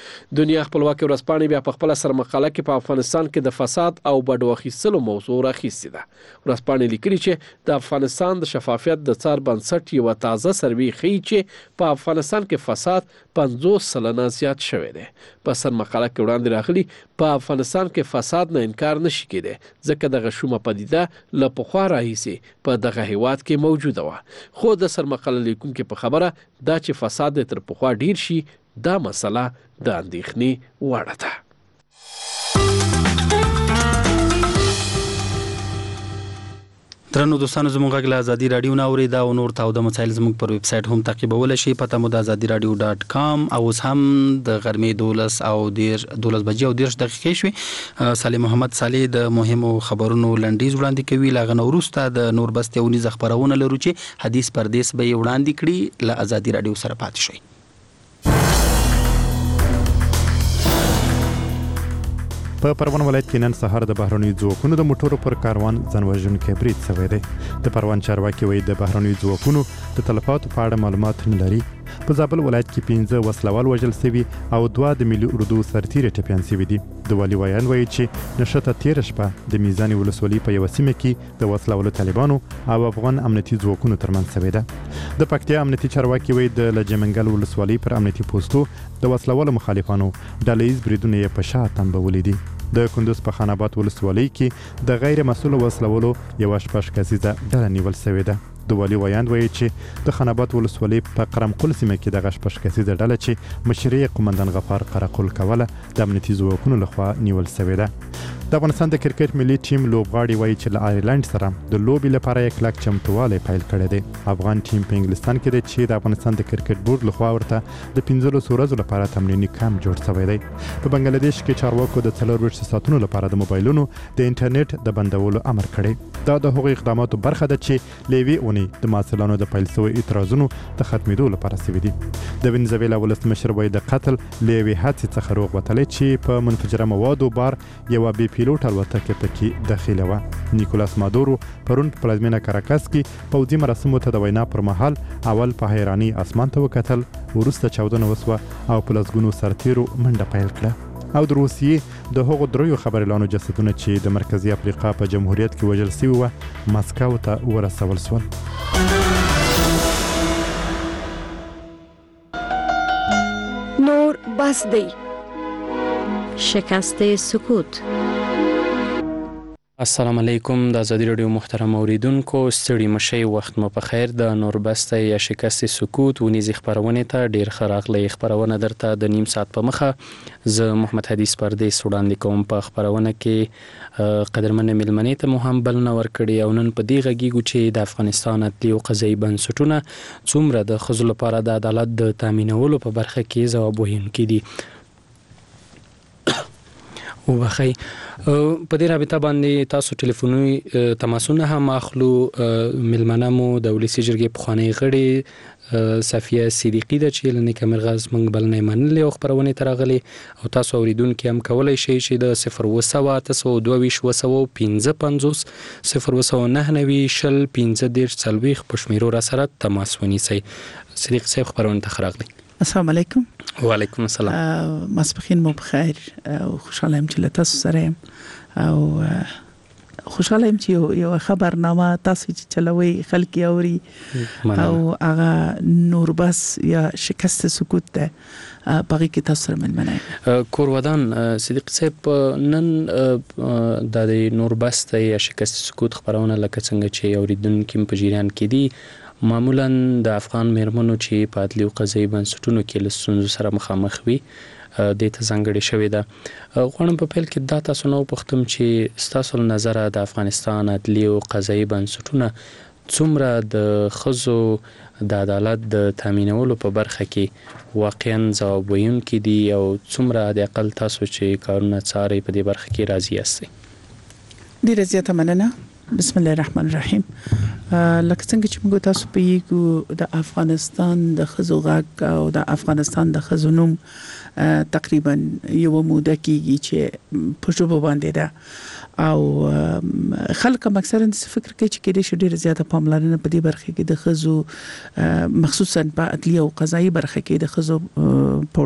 دنیا خپلواکي ورځپاڼې بیا په خپل سر مقاله کې په افغانستان کې د فساد او بډو اخیستلو موضوع راخیستې ده. ورځپاڼې لیکلي چې د افغانستان د شفافیت د څار بنسټ یو تازه سروې ښیي چې په افغانستان کې فساد پنځوس سلنه زیات شوی دی. په سر مقاله کې وړاندې راغلي په افغانستان کې فساد نه انکار نشي کېدی ځکه دغه شومه پدیده له پخوا راهیسې په دغه هیواد کې موجوده وه. خو د سر مقاله لیکونکي په خبره دا چې فساد تر پخوا ډیر شي دا مسله د اندېښنې وړ ده. درنو دوستانو زموږ غږ له ازادي رادیو نه اورېدا او نور تاوده مسایل زموږ پر ویب سایټ هم تعقیبولی شي. پته مو د ازادي رادیو ډاټ کام. او اوس هم د غرمې دولس او دیر دولس بجې او دېرش دقیقې شوې. صالح محمد صالح د مهمو خبرونو لنډیز وړاندې کوي. له هغه نه وروسته د نور بست یو نیزه خپرونه لرو چې حدیث پردیس به یې وړاندې کړي. له ازادي رادیو سره پاتې شئ. په پروان ولایت کې نن سهار د بهرنیو ځواکونو د موټرو پر کاروان ځانوژونکی برید شوی دی. د پروان چارواکي وایي د بهرنیو ځواکونو د تلفاتو په اړه معلومات نه لري. په زابل ولایت کې پنځه وسلوال وژل شوي او دوه د ملي اردو سرتیري ټپیان شوي دي. د والي ویان وایي چې نښته تېره شپه د میزان ولسوالۍ په یوه سیمه کې د وسلوالو طالبانو او افغان امنیتي ځواکونو ترمنځ شوې ده. د پکتیا امنیتي چارواکي وایي د لجمنګل ولسوالۍ پر امنیتي پوستو د وسلوالو مخالفانو ډله ییز بریدونه یې په شا تنبولي دي. د کندوز په خان آباد ولسوالۍ کې د غیر مسؤل وسلوالو یوه شپږ کسیزه ډله نیول شوې ده. د والي ویاند وایي چې د خان آباد ولسوالۍ په قرمقل سیمه کې دغه شپږ کسیزه ډله چې مشري قومندان غفار قرقل کوله د امنیتي ځواکونو لخوا نیول شوې ده. د افغانستان د کرکټ ملي ټیم لوبغاړي وایي چې له آیرلند سره د لوبې لپاره یې کلک چمتووالی پیل کړی دی. افغان ټیم په انګلستان کې دی چې د افغانستان د کرکټ بورډ لخوا ورته د پنځلسو ورځو لپاره تمریني کمپ جوړ شوی دی. په بنګلادیش کې چارواکو د څلرویشت ساعتونو لپاره د موبایلونو د انټرنیټ د بندولو امر کړی. دا د هغو اقداماتو برخه ده چې له یوې اونۍ د محصلانو د پیل شوي اعتراضونو د ختمېدو لپاره شوي دي. د وینزویلا ولسمشر وایي د قتل له یوې حادثې څخه روغ وتلی چې په منفجره موادو بار یوه بې پیلوټ الوتکه پکې داخله وه. نیکولاس مادورو پرون په پلازمینه کاراکاس کې پوځي مراسمو ته د وینا پر مهال اول په حیراني اسمان ته وکتل، وروسته چاودنه وسوه او په لسګونو سرتیرو منډه پیل کړه. او د روسیې د هغو دریو خبریالانو جسدونه چې د مرکزي افریقا په جمهوریت کې وژل شوي وه مسکو ته ورسول شول. نور بس دی. شکست سکوت. السلام علیکم. د ازادي رادیو محترم اوریدونکو ستړي مشئ، وخت مو په خیر. د نوربسته یا شکست سکوت ونیزي خبرونه ته ډیر خراغلی خبرونه درته د نیم ساعت په مخه زه محمد حدیث پردیس وړاندې کوم. په خبرونه کې قدرمن ملمنې ته مو هم بلنه ورکړې او نن په دې غږیږو چې د افغانستان عدلي او قضایي بنسټونه څومره د ښځو لپاره د عدالت د تامینولو په برخه کې ځواب ویونکي دي. وبخی په دې رابطه باندې تاسو ټلیفوني تماسونه هم اخلو. ملمنه مو د ولسی جرګې پخوانی غړي صفیه صدیقی د چې لنی کمرغاز منګ بلنې منلې او خبرونه ترغلي او تاسو اوریدونکو هم کولای شئ چې د صفر وسو تاسو دوه وسو پنځه پنځوس صفر وسو نه نوي شل پنځه ډیر څلويخ پښمیرو را سره تماس ونیسئ. صدیق صاحب خبرونه تخراغلي. السلام علیکم. وعلیکم السلام. ماسپخین مو بخیر او خوشاله یم چې تاسو سره یم او خوشاله یم چې یو خبرنامه تاسو چې چلوي خلک اوري او هغه نوربس یا شکست سکوت ده باقي کې تاسو سره ملمنه. کورودان صدیق صاحب نن د نوربس یا شکست سکوت خبرونه لکه څنګه چې اوریدونکو په جریان کې دي معمولا د افغان میرمنو چې په عدلي او قضایي بنسټونو کې له ستونزو سره مخامخ وي دې ته ځانګړې شوې ده. غواړم په پیل کې دا تاسو نه وپوښتم چې ستاسو نظر د افغانستان عدلي او قضایي بنسټونه څومره د ښځو د عدالت د تامینولو په برخه کې واقعا ځواب ویونکي دي او څومره د اقل تاسو چې کارونه څارئ په دې برخه کې راضي یاستئ؟ ډیره زیاته مننه. بسم الله الرحمن الرحیم. لکه څنګه چې موږ تاسو پیګو د افغانستان د خزو غاک او د افغانستان د خزو نوم تقریبا یو موده کېږي چې په ژبه باندې ده او خلک هم اکثرا د فکر کوي چې کېدې شي ډېر زیاته پاملرنه په دې برخه کې د خزو مخصوصا په عدلیه او قضایي برخه کې د خزو په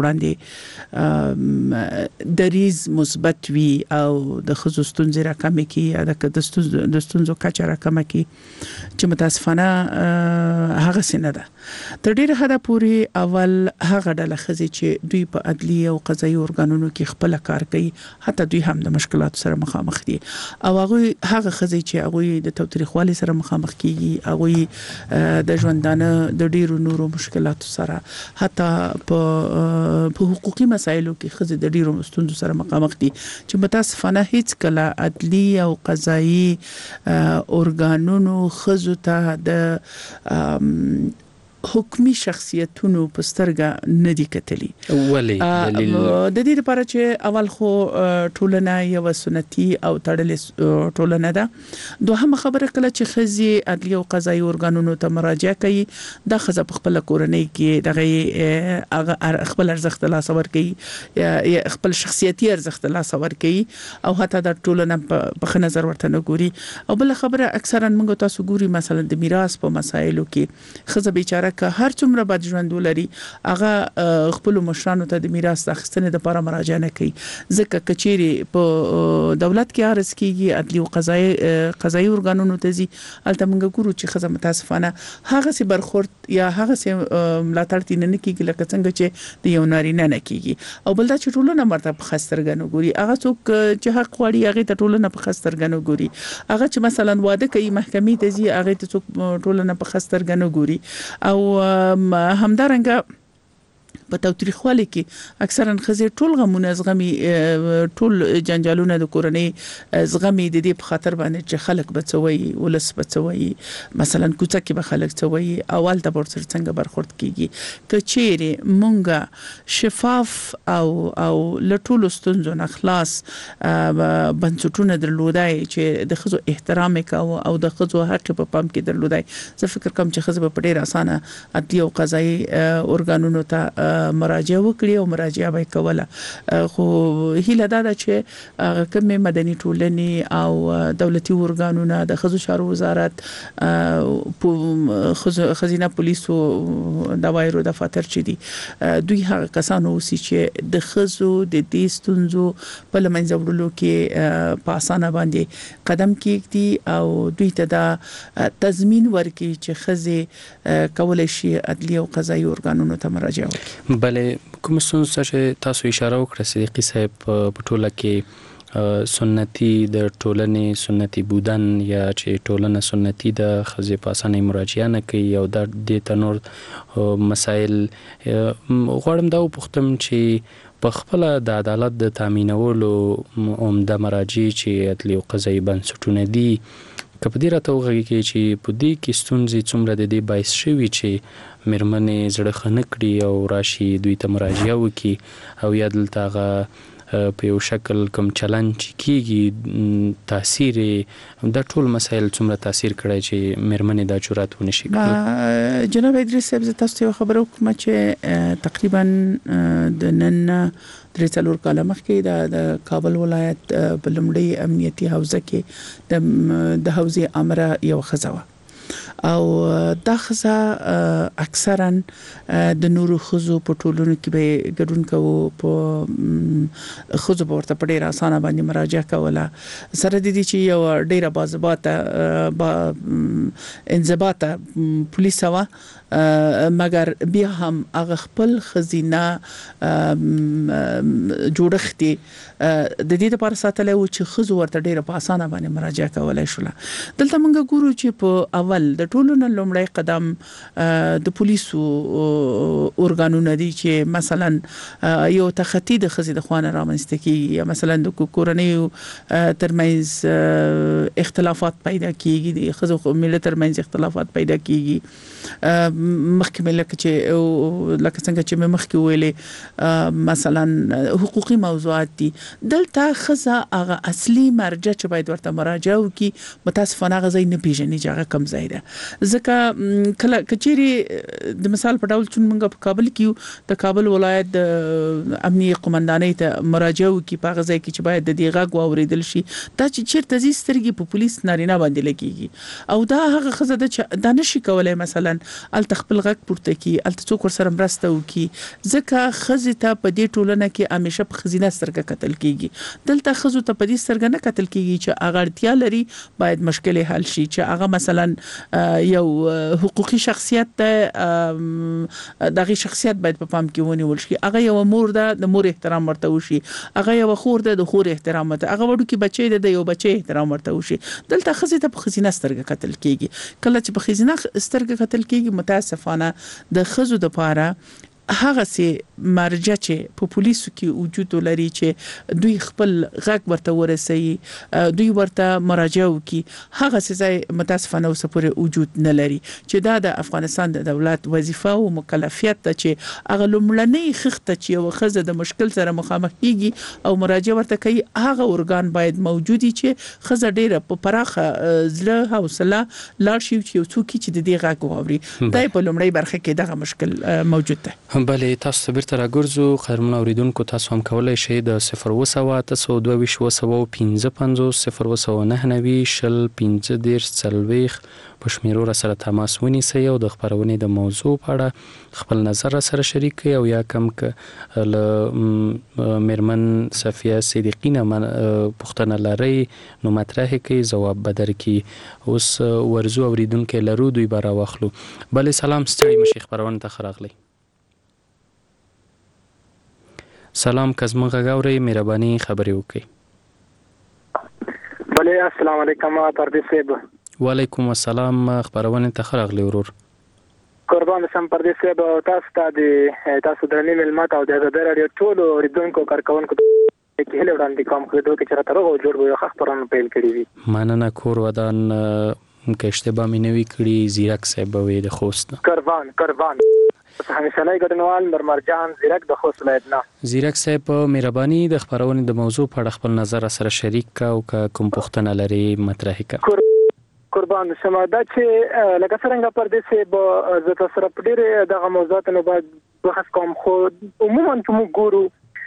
وړاندې دریز مثبت وي او د خزو ستونزې راکمې کړي د د ستونزو کچه راکمه کړي چې متاسفانه هغه سینه ده تر ډېره حده پورې اول هغه ډله خزي چې دوی په عدلیه او قضایي ارګانونو کې خپل کار کوي حتی دوی هم د مشکلات سره مخامخ دي او هغه هغه خزي چې هغه د توتریخوالي سره مخامخ کیږي هغه د ژوندانه د ډیرو نورو مشکلاتو سره حتی په په حقوقي مسایلو کې خزي د ډیرو ستونزو سره مخامخ دي چې متاسفانه هیڅ کله عدلیه او قضایي ارګانونو خزو ته د حکومي شخصیتونو په سترګه نه دي کتلي ولې دلیل د دې لپاره چې اول خو ټولنه یو سنتي او تړلې ټولنه ده دوهم خبره کله چې خزي عدلیه او قضایي ارګانونو ته مراجعه کوي د خزه په خپل کورنۍ کې دغه خپل ارزښت لا صبر کوي خپل شخصیتي ارزښت لا صبر کوي او حتی د ټولنه په نظر ورته نه ګوري او بل خبره اکثرا موږ تاسو ګوري مثلا د میراث په مسایلو کې خزه بیچاره که هر څومره بد ژوند ولري هغه خپل مشرانو ته د میراث اخیستنې لپاره مراجعه نه کوي ځکه کچېری په دولت کې عرض کیږي عدلی او قضایي قضایي ارګانونو ته ځي البته موږ ګورو چې خزه متاسفانه هغه سي برخورد یا هغه سي ملاتړ تین نه کیږي لکه څنګه چې د یو نارینه نه کیږي او بل دا چې ټولنه مرته په خسترګنو ګوري هغه څوک چې حق غواړي هغه ته ټولنه په خسترګنو ګوري هغه چې مثلا واده کوي محکمې ته ځي هغه ته څوک ټولنه په خسترګنو ګوري او همدارنګه په توتریخوالي کې اکثرا خزي ټول غمونه زغمي ټول جنجالونه د کورنۍ زغمي د دې په خاطر باندې چې خلک بچوي ولس بچوي مثلا کوڅه کې به خلک چوي اول د ورسره څنګه برخورد کیږي کچېره مونږه شفاف او او لټول ستونزو نه خلاص بنڅټونه درلودای چې د خزو احترام وکاو او د خزو حق په پام کې درلودای زه فکر کوم چې خزو په ډیر اسانه عدلیه او قضایي ارګانونو ته مراجعه وکړي او مراجعه به کوله خو هیله دا ده چې کوم مدني ټولنې او دولتي ارګانونه د خزو شارو وزارت خزینه پولیسو د وایرو د فاتر چي دي دوی هغه کسانو وسی چې د خزو د دې ستونزو په لمنځه وړلو کې په اسانه باندې قدم کېږي او دوی ته دا تضمین ورکړي چې خزي کولای شي عدلیه او قضایي ارګانونو ته مراجعه وکړي بلې کوم څه چې تاسو اشاره وکړه صدیقي صاحب په ټوله کې سنتي د ټولنې سنتي بودن یا چې ټولنه سنتي د خزې په اسانه مراجعه نه کوي او د دې تنور مسائل غواړم دا وپوښتم چې په خپل د عدالت د تامینولو عمده مراجع چې عدلي او قضایي بنسټونه دي کله دې راته وغږی کې چې په دې کې ستونزې څومره د دې باعث شوي چې مېرمنې زړه ښه نه کړي او راشي دوی ته مراجعه وکړي او یا دلته هغه په یو شکل کوم چلن چې کېږي تاثیر د ټول مسایل څومره تاثیر کړی چې مېرمنې دا جرأت ونه شي کړی. جناب ادریس صاحب زه تاسو ته یو خبره وکړم چې تقریبا د نن درې څلور کاله مخکې د کابل ولایت په لومړۍ امنیتي حوزه کې د د حوزې امره یو ښځه وه او دا خزه اکثرا د نورو خزو په ټولونو کې به ګډون کوو په خزو ورته په ډیر اسانه باندې مراجعه کوله سره د دې چې یو ډیره باضباطه با انضباطه پولیس وا مګر بیا هم هغه خپل خزینه جوړښت د دې لپاره ساتلای و چې خزو ورته ډیره په اسانه باندې مراجعه کولای شول. دلته موږ ګورو چې په اول د ټولو نه لومړی قدم د پولیسو اورګانونه دي چې مثلا یو تخطی د خزې د خوانه رامنځته کیږي یا مثلا د کورنۍ ترمنځ اختلافات پیدا کیږي د خزې ملت ترمنځ اختلافات پیدا کیږي مخکې لکه چې لکه څنګه چې مخکې ویلې مثلا حقوقي موضوعات دي دلته خزه هغه اصلي مرجع چې باید ورته مراجعه وکي متاسفانه غزي نه پیژني چې هغه کم ځای ده ځکه کله کچيري د مثال په ډول چې موږ په کابل کې د کابل ولایت د امنیي قومندانۍ ته مراجعه وکي په غزي کې چې باید د دې غږ واوریدل شي دا چې چیرته زی سترګې په پولیس نارینه باندې لګيږي او دا هغه خزه د د نشي کولای مثلا ال تخپل غږ پورته کی ال څوک ور سره مرسته وکي ځکه خزه ته په دې ټولنه کې همیشه په خزینه سترګه قتل کیږي دلته خزو ته په دې سترګه نه قتل کیږي چې هغه اړتیا لري باید مشکل حل شي چې هغه مثلا یو حقوقي شخصیت ته دغه شخصیت باید په پام کې ونیول شي هغه یو مور ده د مور احترام ورته وشي هغه یو خور ده د خور احترام ته هغه وړو کې بچي ده د یو بچي احترام ورته وشي دلته خزه ته په خزینه سترګه قتل کیږي کله چې په خزینه سترګه قتل کیږي متاسفانه د خزو د پاره هغه سي مرجع چې په پولیسو کې وجود لري چې دوی خپل غږ ورته ورسي دوی ورته مراجعه وکي هغه ځای متاسفانه اوس پورې وجود نه لري چې دا د افغانستان د دولت وظیفه او مکلفیت ته چې هغه لومړنۍ خخته چې یو خزه د مشکل سره مخامخ کیږي او مراجعه ورته کوي هغه اورګان باید موجودي چې خزه ډیره په پراخه زړه حوصله لاړ شي چې یو څوک چې د دې غږ واوري دا په لومړی برخه کې دغه مشکل موجود دی بلې تاسو بیرته راګرځو خیرمن اوریدونکو تاسو هم کولای شئ د صفر وسو تاسو دوه ویش وسو پنځه پنځوس صفر وسو نه نوي شل پنځه دېرش څلوېښت په شمیرو را سره تماس ونیسئ او د خبرونې د موضوع په اړه خپل نظر را سره شریک کړئ او یا کم ک ل میرمن صفیه صدیقینه پوښتنه لري نو مطرح کړئ جواب بدر کی اوس ورزو اوریدونکو لرو دوی بار واخلو بلې سلام ستړي مشي خبرونه ته خراغلی سلام کزمن غاوري مهرباني خبرې وکړئ بله السلام علیکم پردیس صاحب وعلیکم السلام خبرونه ته خراغلی ورور قربان سم پردیس صاحب تاسو ته د تاسو د نیمه ملمت او د زړه رادیو ټولو ریډونکو کارکونکو کې هله وړاندې کوم خو دوی چې راته راغو جوړ وي خبرونه پیل کړی وي مننه کور ودان که اشتباه مې نوي کړی زیرک صاحب وې د خوست قربان قربان همیشنۍ ګډونوال مرمرجان زیرک د خوست ولایت نه زیرک صاحب مهرباني د خبرونې د موضوع په اړه خپل نظر سره شریک کا او کوم پوښتنه لري مطرح کړه قربان شمه دا چې لکه څنګه پردیس صاحب زه تاسو سره په ډېر دغه موضوعات نه باید بحث کوم خو عموما چې موږ ګورو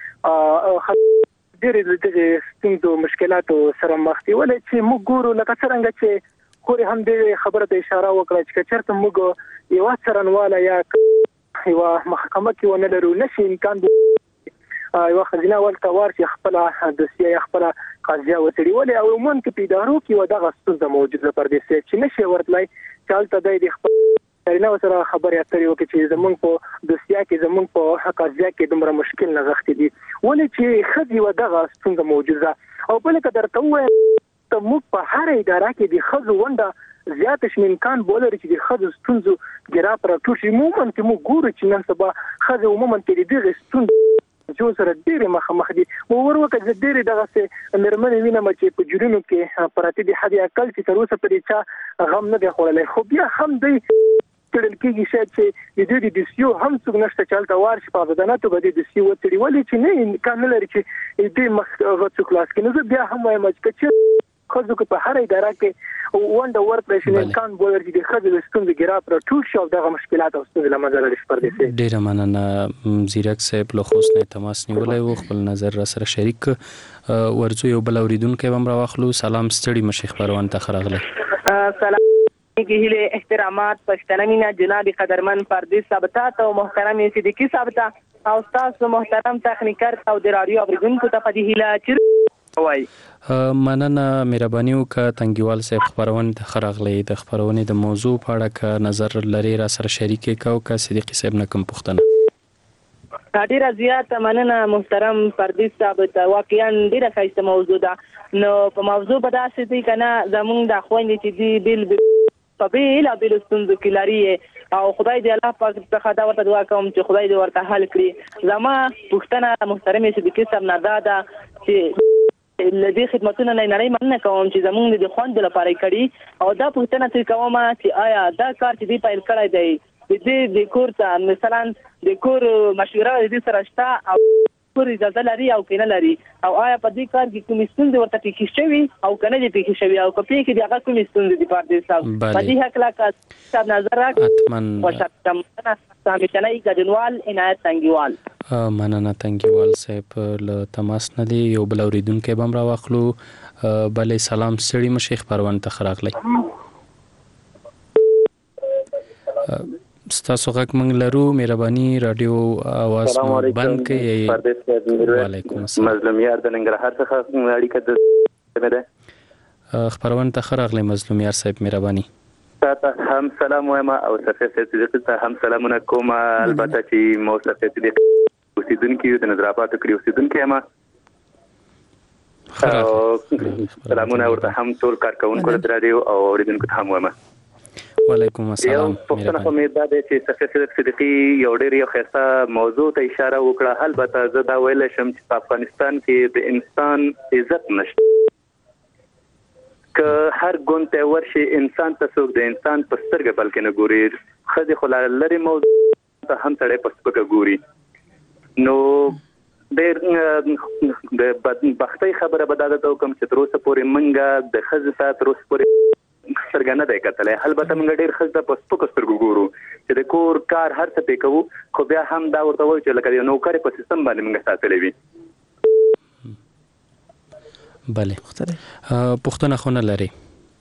ډېر د ستونزو مشکلاتو سره مخ دي ولې چې موږ ګورو لکه څنګه چې خوري هم دې خبره ته اشاره وکړه چې چېرته موږ یو څرنواله یا یو محکمه کې ونه لرو نشي امکان دی یو خزینه ولته ورته خپل د سیاسي خپل قضیه وتړي ولې او عموما کې پیدارو کې ودغه ستونزه موجوده پر دې چې نشي ورتلای چالت د خپل نو سره خبرې اترې وکړي چې زمونږ په د سیاسي کې زمونږ په قضیه کې دومره مشکل نه غختې دي ولې چې خزي ودغه ستونزه موجوده او بل کدر ته وایي ته موږ په هر اداره کې د خزو ونده زیات شمن امکان بولر چې د خزو ستونزو ګرا پر ټوشي عموما چې موږ ګورو چې نن سبا خزو عموما کې دغه ستونزې جو سره ډېر مخ مخ دي مو ورکه د ډېر دغه سه نرمنه وینم چې په جوړونو کې پراتی دي حدي عقل چې تر اوسه پرې چا غم نه دی خورلای خو بیا هم دی تړل کېږي چې د دې د سیو هم څنګه نشته چالت وارش په بدناتو باندې د سیو تړي ولې چې نه کان لري چې دې مخ غوڅ کلاس کې نو بیا هم وایم چې خزو کې په هر اداره کې ونده ورپرېشن امکان بولر چې د خزو ستونزې ګرا پر ټول شو دغه مشکلات او ستونزې لمنځه لري پر دې ډیر مننه زیرک صاحب له خوست نه تماس نیولای و خپل نظر را سره شریک ورزو یو بل اوریدونکو هم را واخلو سلام ستړي مشیخ پروان ته خراغله سلام کی هله احترامات پښتنمینا جناب قدرمن پردیس ثابتات او محترم صدیقی ثابت او تاسو محترم تخنیکر او د رادیو اوریدونکو ته په دې هله چیر وای مننه مهرباني وکړه تنګیوال صاحب خبرونه ته خراغلی د خبرونه د موضوع په اړه ک نظر لري را سره شریک کاو ک صدیقی صاحب نه کوم پوښتنه ډیره زیات مننه محترم پردیس صاحب ته واقعا ډیره ښایسته موضوع ده نو په موضوع په داسې دي کنه زمونږ د خويندې چې دی بل په بیل بیل ستونزو کې لري او خدای دې الله پاک څخه دا ورته دعا کوم چې خدای دې ورته حل کړي. زما پوښتنه محترم صدیقي صاحب نه دا ده چې لدی خدمتونه نه نړۍ مننه کوم چې زمونږ د خوند لپاره کړي او دا پوښتنه ترې کوم چې آیا دا کار چې دی پیل کړی دی د دې د کور ته مثلا د کور مشوره د دې سره شته او کور اجازه لري او کنه لري او آیا په دې کار کې کوم ستونزې ورته پیښ شوي او کنه دې پیښ شوي او کپی کې دغه کوم ستونزې دي پردې صاحب په دې حق لا کا صاحب نظر راکړه او شتم سامیتنه ګډنوال عنایت تنګیوال مننه تنګیوال صاحب له تماس نه دی یو بل اوریدونکو بم را واخلو بلې سلام سړی مشیخ پروان ته خراغلی ستاسو غږ موږ لرو مهرباني رادیو आवाज بند کړئ. وعلیکم السلام. مظلوم یار د ننګرهار څخه اړیکه ده ده خبرونه ته خراغلی مظلوم یار صاحب مهرباني تاسو هم سلام وایم او سفیر صدیق ته هم سلامونه کوم. البته چې مو سفیر صدیق اوسیدونکو د نظرابات کړی اوسیدونکو ما سلامونه ورته هم ټول کارکونکو د رادیو او اوریدونکو ته هم وایم. وعلیکم السلام. پښتنه په امید ده چې سفیر صدیق صدیقي یو ډېر یو خاصه موضوع ته اشاره وکړه. البته زه دا ویل شم چې په افغانستان کې د انسان عزت نشته. که هر ګوند ته ورشي انسان ته څوک د انسان په سترګه بلکې نه ګوري. خدي خو لري موضوع ته هم سړی په سپکه ګوري. نو ډېر د بدبختۍ خبره به دا ده کوم چې تر اوسه پورې منګه د ښځې ته تر اوسه پورې سترګه نه دی کتلی. البته موږ ډېر ښځو ته په سپکو سترګو ګورو چې د کور کار هر څه پې کوو خو بیا هم دا ورته وایو چې لکه د یو نوکرې په سیستم باندې موږ ساتلی وي. بله پوښتنه خو نه لري.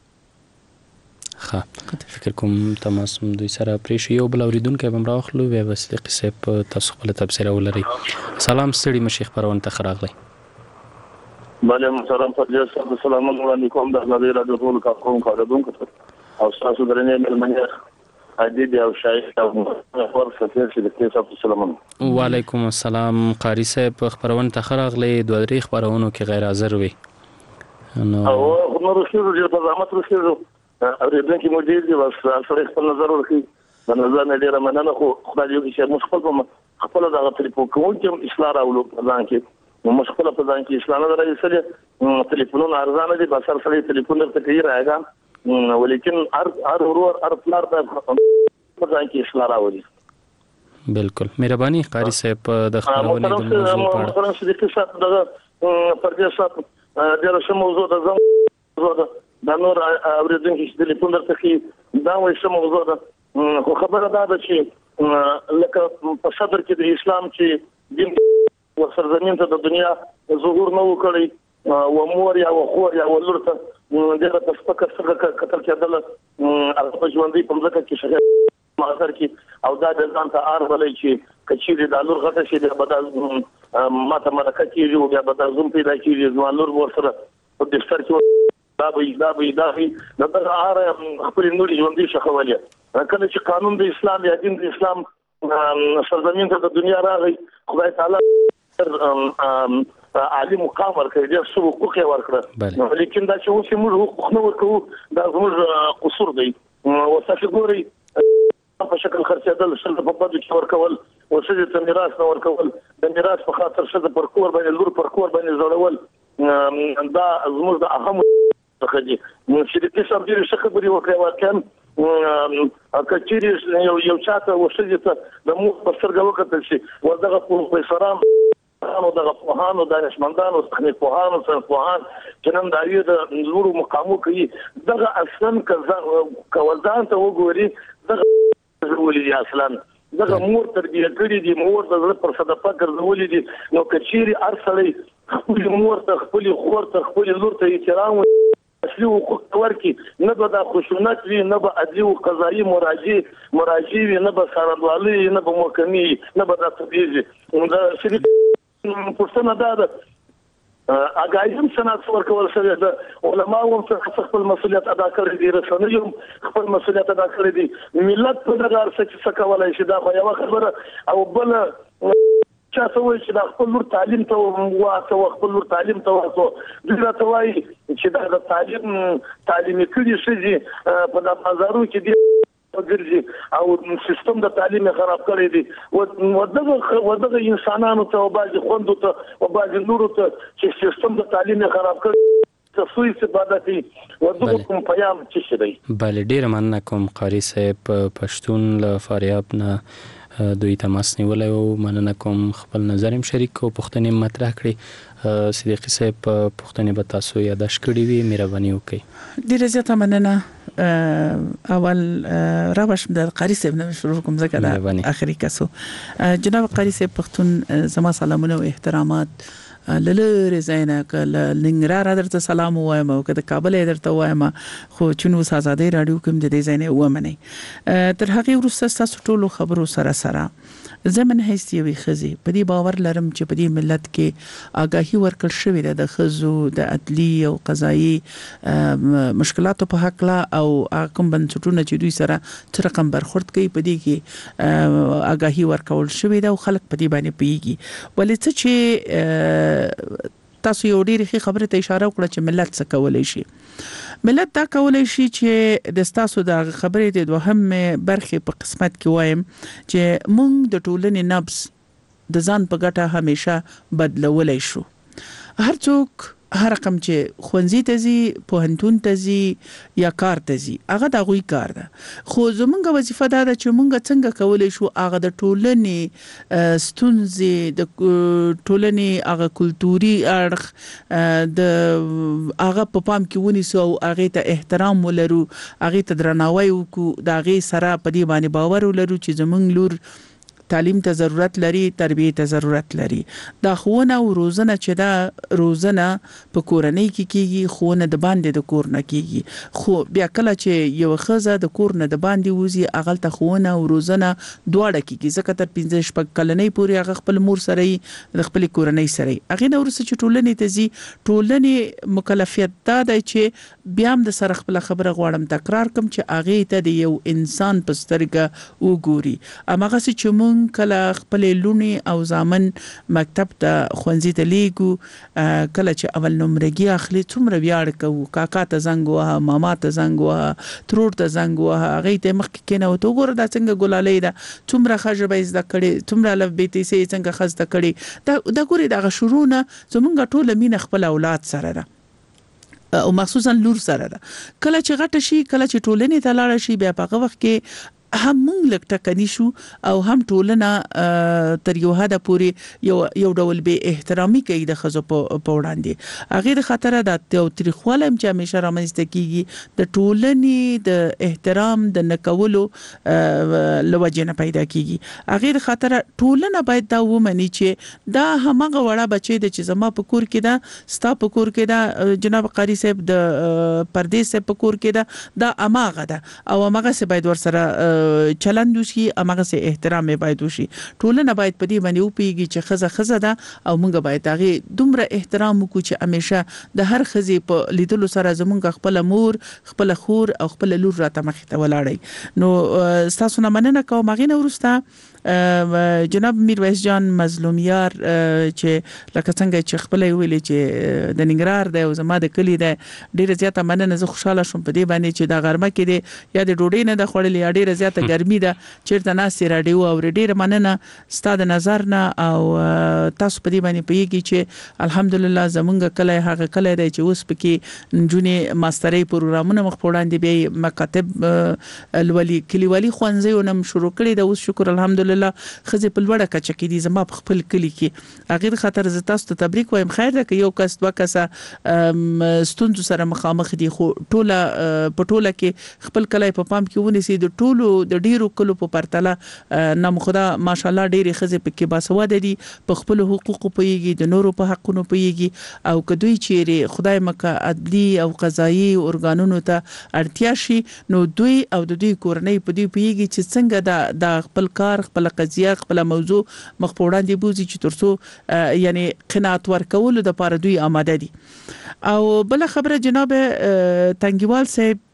ښه فکر کوم تماس دوی سره پرې شو. یو بل اورېدونکی به هم راواخلو بیا به صدیقي صاحب تاسو خپله تبصره ولرئ. سلام ستړي مشیخ پرون ته ښه راغلی. بله مسلام فرجه صاحب سلامونه وړاندې کوم د ازادۍ راډیو ټولو کارکوونکو اورېدونکو ته او ستاسو درنې مېلمنې عدید او شایسته او غوړ سفیر صدیقي صاحب سلامونه. وعلیکم السلام. قاری صاحب خبرونه ته ښه راغلی. دوه درې خبرونو کې غیر حاضر وي او نور شروع دي په زحمت وشو اورېدونکي مو ډېر دي بس سره خپل نظر ورکړي. د نظر نه ډېره مننه خو خدای دې وکړي چې موږ خپل خپل دغه ټلیفون کوونکي اصلاح راولو په ځان کې مشکله په ځان کې اسلام نه راځي. ټلیفونونه ارزانه دي بس هر څه ټلیفون درته کوي راځي ولیکن هر هر ورور هر پلار ته په ځان کې اسلام راولي. بالکل مهرباني قاری صاحب د خبرونه د موضوع په اړه محترم صدیقي صاحب دغه پردیس صاحب د رسم موضوع د زم موضوع د نور اوریدونکو چې ټلیفون درته کوي دا وایي چې موضوع ده خو خبره دا ده چې لکه په صدر کې د اسلام چې دین و سرزمین ته د دنیا ظهور نه وکړي و مور یا و خور یا و لور ته ډېره په سپکه سترګه کتل کېدل. هغه په ژوندۍ په مځکه کې شهید ماثر کې او دا د ځان ته ار بللی چې که چیرې دا لور غټه شي بیا به دا ماته مرکه کېږي او بیا به دا زوم پیدا کېږي زما لور به ورسره په بستر کې دا به دا به دا به د دغه ار خپلې نورې ژوندۍ ښخولې. کله چې قانون د اسلام یا دین د اسلام سرزمین ته د دنیا راغی خدای تعالی عالي مقام ورکړي ډېر څه حقوق یې ورکړه لیکن دا چې اوس موږ حقوق نه ورکوو دا زموږ قصور دی. او تاسو ګورئ په شکل خرڅېدل ښځه په بدو کې ورکول او ښځې ته میراث نه ورکول د میراث په خاطر ښځه پر کور باندې لور پر کور باندې زړول دا زموږ د اهم څخه دي. صدیقي صاحب ډېرې ښه خبرې وکړې واقعا که چیرې یو یو چاته ښځې ته د مور په سترګه وکتل شي و دغه پروفیسران او دغه پوهانو دانشمندانو تخنیک پوهانو ساینس پوهان چې نن دا یو د لوړو مقامو کوي دغه اصلا که ځان ته وګوري دغه ولې دي اصلا دغه مور تربیه کړې دي مور د زړه پر صدقه ګرځولې دي. نو که چیرې هر سړی خپل مور ته خپل خور ته خپل لور ته احترام اصلي حقوق ورکړي نه به دا خشونت وي نه به عدلي او قضایي مراجعې مراجعې وي نه به سندوالي نه به محکمې نه به دا تبعیض دا شریف پوښتنه دا ده اګایم سنت ورکول سره د علماء هم خپل مسؤلیت ادا کړی دي رسنۍ هم خپل مسؤلیت ادا کړی دي ملت په دغه ارڅ کې څه کولای شي دا خو یو خبره او بل چاته وایي چې دا خپل لور تعلیم ته واسه خپل لور تعلیم ته واسه دوی راته وایي چې دا د تعلیم تعلیمي کړي شي په د بازارو کې دي ګرځي او سیستم د تعلیم خراب کړی دی او ودغه ودغه انسانانو ته او باز خوندو ته او باز نورو ته چې سیستم د تعلیم خراب کړی څه سوء استفاده کوي ودغه کوم پیام چې دی. بله ډیر مننه کوم قاری صاحب پښتون له فاریاب نه دوی تماس نیولای او مننه کوم خپل نظر هم شریک کو پښتنې مطرح کړي. صدیقی صاحب پښتنې به تاسو یاداش کړی وي مهرباني وکړئ. ډیره زیاته مننه. اول راوش د قاری صاحب نه شروع کوم ځکه دا اخري کسو. جناب قاری صاحب پښتون زما سلامونه او احترامات للره زینا کله لنګرا درته سلام وایم او کله کابل درته وایم خو چونو آزادۍ رادیو کوم د دې زینې و منی تر هغه ورسته تاسو ټولو خبرو سره سره زمن هستي وي خزي په دې باور لرم چې په دې ملت کې آگاهي ورکړ شوې ده د خزو د عدلي او قضایي مشکلاتو په حق لا او کوم بنسټونه چې دوی سره تر رقم برخورد کوي په دې کې آگاهي ورکول شوې ده او خلک په دې باندې پیږي ولې څه چې تاسو یو ډیره خبره ته اشاره وکړه چې ملت څه کولای شي. ملت دا کولای شي چې د تاسو د خبرې د دوهم برخه په قسمت کې وایم چې مونږ د ټولنې نبض د ځان په ګټه همیشه بدلولای شو. هر څوک هر رقم چې خونځي ته زی پوهنتون ته زی یا کار ته زی هغه د غوي کار ده خو زمونږ وظیفه دا ده چې مونږ څنګه کولای شو هغه د ټولنې ستونزې د ټولنې هغه کلتوري اړخ د هغه په پام کې ونیسو او هغه ته احترام ولرو هغه ته درناوی وکړو د هغه سره په دې باندې باور ولرو چې زمونږ لور تعلیم ته ضرورت لري تربیه ته ضرورت لري. دا خوونه او روزنه چې دا روزنه په کورنۍ کې کیږي خوونه د باندې د کور نه کیږي خو بیا کله چې یو خزه د کور نه د باندې وزي اغل ته خوونه او روزنه دواړه کیږي ځکه تر پنځه شپږ کلنۍ پورې هغه خپل مور سره د خپل کورنۍ سره هغه نو ورسې چې ټولنې ته زی ټولنې مکلفیت دا دی چې بیا هم د سره خپل خبره غواړم تکرار کوم چې هغه ته د یو انسان په سترګه وګوري امغه چې مونږ کله خپل لونی او زامن مکتب ته خونځي ته لیګو کله چې اول نمرګي اخلي څومره ویاړ کوو کاکا ته زنګ وها ماما ته زنګ وها ترور ته زنګ وها هغه ته مخ کې نه وته ګوره دا څنګه ګلالې ده څومره خجبې زده کړي څومره لف بیتي سي څنګه خزده کړي دا دا ګوري دا شروعونه زمونږ ټول مين خپل اولاد سره ده او مخصوصا لور سره ده کله چې غټ شي کله چې ټولنې ته لاړ شي بیا په هغه وخت کې هم مونږ لک ټکنی شو او هم ټولنه تر یو حد پورې یو یو ډول به احترامي کوي د خزو په وړاندې هغه د خطر د تاریخوالم چې همیشه رامنځته کیږي د ټولنې د احترام د نکولو لوجه نه پیدا کیږي هغه د خطر ټولنه باید دا ومني چې دا همغه وړه بچي د چې زما په کور کې دا ستا په کور کې دا جناب قاری صاحب د پردیس په کور کې دا دا اماغه ده او اماغه سه باید ور سره چلند وشي امغه سه احترام باید وشي ټولنه باید په دې باندې وپیږي چې خزه خزه ده او موږ باید هغه دومره احترام وکړو چې همیشه د هر خزي په لیدلو سره زمونږ خپل مور خپل خور او خپل لور راته مخ ته ولاړی نو تاسو نه مننه کوم هغه نه ورسته جناب میرویس جان مظلومیار چې لکه څنګه چې خپل ویلي چې د ننګرهار د زما د کلی د ډیره زیاته مننه زه خوشاله شوم په دې باندې چې د غرمه کې دی یا د ډوډۍ نه د خړلې یا ډیره زیاته ګرمي ده چیرته ناس رادیو او ډیره مننه ستاسو نظر نه او تاسو په دې باندې پیږي چې الحمدلله زمونږ کله هغه کله دی چې اوس پکې جونې ماسترۍ پروګرامونه مخ وړاندې به مکاتب الولي کلیوالي خوانځي نم شروع کړی د اوس شکر الحمدلله خزه په لوړه کچه کې دي زما په خپل کلی کې اغیر خطر ز تاسو ته تبریک وایم خیر ده که یو کس دوه کسه ستونزو سره مخامخ دي خو ټوله په ټوله کې خپل کلی په پام کې ونیسي د ټولو د ډیرو کلو په پرتله نام خدا ماشاءالله ډیره خزه په کې باسواده دي په خپل حقوق پويږي د نورو په حقونو پويږي او کدوې چیرې خدای مکه عدلی او قضایي اورګانونو ته اړتیا شي نو دوی او د دوی کورنۍ په دې پويږي چې څنګه د خپل کار خپل قضیه خپل موضوع مخ په وړاندې بوزي چې ترڅو یعنی قناعت ورکول د پاره دوی آماده دي او بل خبره جناب تنګیوال صاحب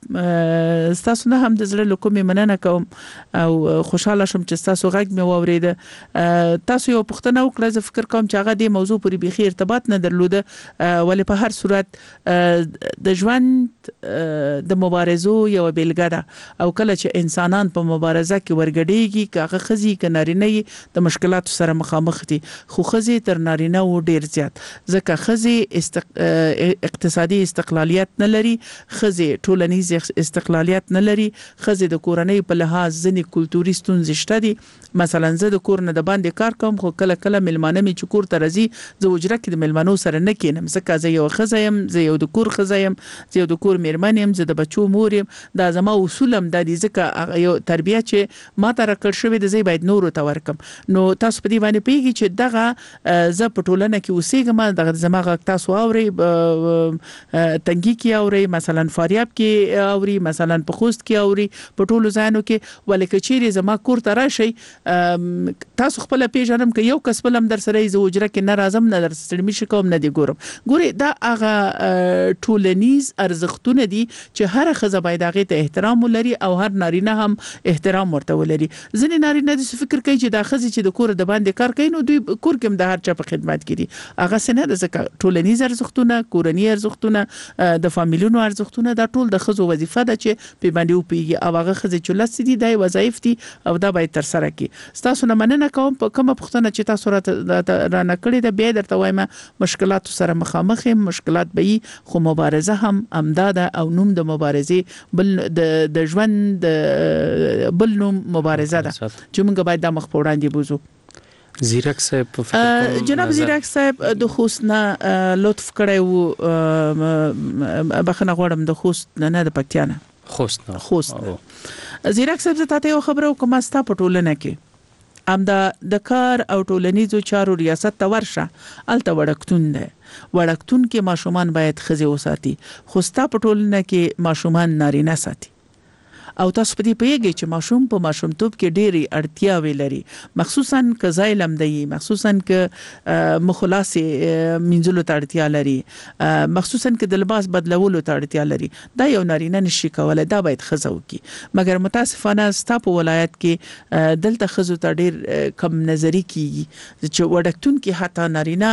تاسو نه هم د زړه له کومې مننه کوم او خوشاله شم چې تاسو غږ مې واورېده. تاسو یو پوښتنه وکړه، زه فکر کوم چې هغه د موضوع پورې بيخي ارتباط نه درلوده، ولې په هر صورت د ژوند د مبارزو یو بیلګه ده او کله چې انسانان په مبارزه کې ورګډېږي کاغه خزي ک نارینه د مشکلاتو سره مخامخ دي، خو خزي تر نارینه و ډیر زیات، ځکه خزي استق... اقتصادي استقلالیت نه لري، خزي ټولنیز استقلالیت نه لري، خزي د کورنۍ په لحاظ ځنې کلتوري ستونزې شته دي. مثلا زه د کور نه د باندې کار کوم، خو کله کله ملمانه می چې کور ته راځي زه وجره کې د ملمنو سره نه کینم، ځکه زه یو خزه يم، زه یو د کور خزه يم، زه یو د کور میرمن يم، زه د بچو مور يم. دا زما اصولم د دې ځکه یو تربیه چې ما ته راکړ شوې د زی باید نور ته ورکم. نو تاسو په دې باندې پیږي چې دغه زه په ټولنه کې اوسېږم، دغه زما غږ تاسو اوري، تنګي کې اوري، مثلا فاریاب کې اوري، مثلا په خوست کې اوري، په ټولو ځایونو کې. ولکه چیرې زما کور ته راشي تاسو خپل پیژنم که یو کس بلم در سره ز وجره کې ناراضم نه در سره مشي کوم نه دی ګورم. ګوري دا هغه ټولنیز ارزښتونه دي چې هر خزه باید هغه ته احترام ولري او هر نارینه هم احترام ورته ولري. ځینې نارینه د فکر کوي چې دا خزه چې د کور د باندې کار کوي نو دوی کور کې د هر چا په خدمت کړي، هغه سنه د ځکه ټولنیز ارزښتونه، کورنی ارزښتونه، د فامیلونو ارزښتونه دا ټول د خزو وظیفه ده چې په باندې وپیږي او هغه خزه چې لسی دي دای وظایف دي او دا باید تر سره کی. تاسو نه مننه کوم په کومه پوښتنه چې تاسو را نکړې ده بیا درته وایم مشکلات سره مخامخ مشکلات به خو مبارزه هم امداده او نوم د مبارزې بل د ژوند بل نوم مبارزه ده چې موږ باید د مخ په وړاندې بوزو. زیرک صاحب په فکر کوم جناب زیرک صاحب د خوست نه لطف کړی وو، بخنه غواړم د خوست نه د پکتیا نه خوست نه خوست زیرک صاحب زه تاسو خبرو کوم استا په ټولنه کې ام دا د کار او ټولنیزو چارو ریاست ته ورشه الته وړکتون ده، وړکتون کې ماشومان باید خزي وساتي، خوستا په ټولنه کې ماشومان نارینه ساتي. او تاسو په دې پیږئ چې ماشوم په ماشومتوب کې ډېری اړتیاوې لري، مخصوصا ک زایلم دی، مخصوصا ک مخلاصي منځلو ته اړتیا لري، مخصوصا ک د لباس بدلولو ته اړتیا لري. دا یو نارینه نشي کولای، دا باید خزو کی. مګر متاسفانه ستا په ولایت کې دلته خزو ته ډېر کم نظری کیږي چې وړکتون کې حتی نارینه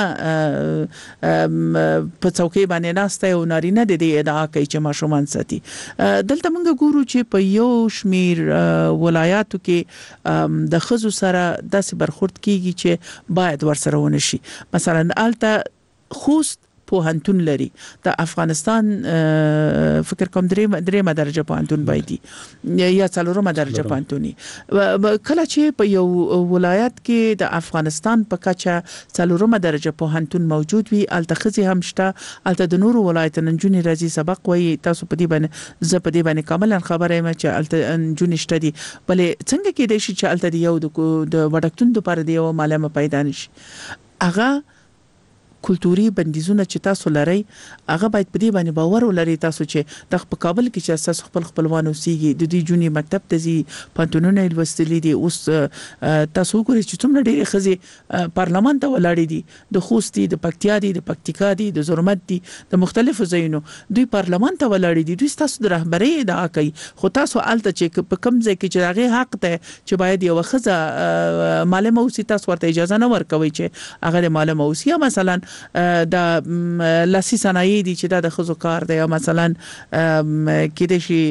په څوکۍ باندې ناسته او نارینه د دې ادعا کوي چې ماشومان ساتي. دلته موږ ګورو چې په یو شمیر ولایاتو کې د خزو سره داسې برخورد کیږي چې باید ورسره ونشي. مثلا الته خوست پوهنتون لري، د افغانستان فکر کوم درې درې درجه پوهنتون بایدي یا څلورمه درجه پوهنتوني. کله چې په یو ولایت کې د افغانستان په کچه څلورمه درجه پوهنتون موجود وي، الته خزي هم شته، الته د نورو ولایتونو جونې راځي سبق وایي. تاسو په دې باندې زه په دې باندې کاملا خبره یم چې الته جونې شته دي، بلې څنګه کې دی چې الته یو د وړکتون لپاره دی یو معلومه پیدا نشي. هغه کلتوري بندیزونه چې تاسو لري هغه باید په دې باندې باور ولري تاسو چې د په کابل کې چې تاسو خپل خپلوان اوسېږي د دې جونی مکتب ته زی پانتونونه لوستلې دي، اوس تاسو ګورئ چې څومره ډېر خزي پارلمان ته ولاړې دي، د خوستي، د پکتیا دي، د پکتیکا دي، د زرمت دي، د مختلفو ځایونو دوی پارلمان ته ولاړې دي. دوی تاسو د رهبرۍ ادعا کوي، خو تاسو الته چې په کم ځای کې چې هغه حق ته چې باید یو خزه معلومه اوسي تاسو ورته اجازه نه ورکوي چې هغه معلومه اوسي. مثلا د لاسي صنایع دي چې دا د خزو کار دی، مثلا کې د شي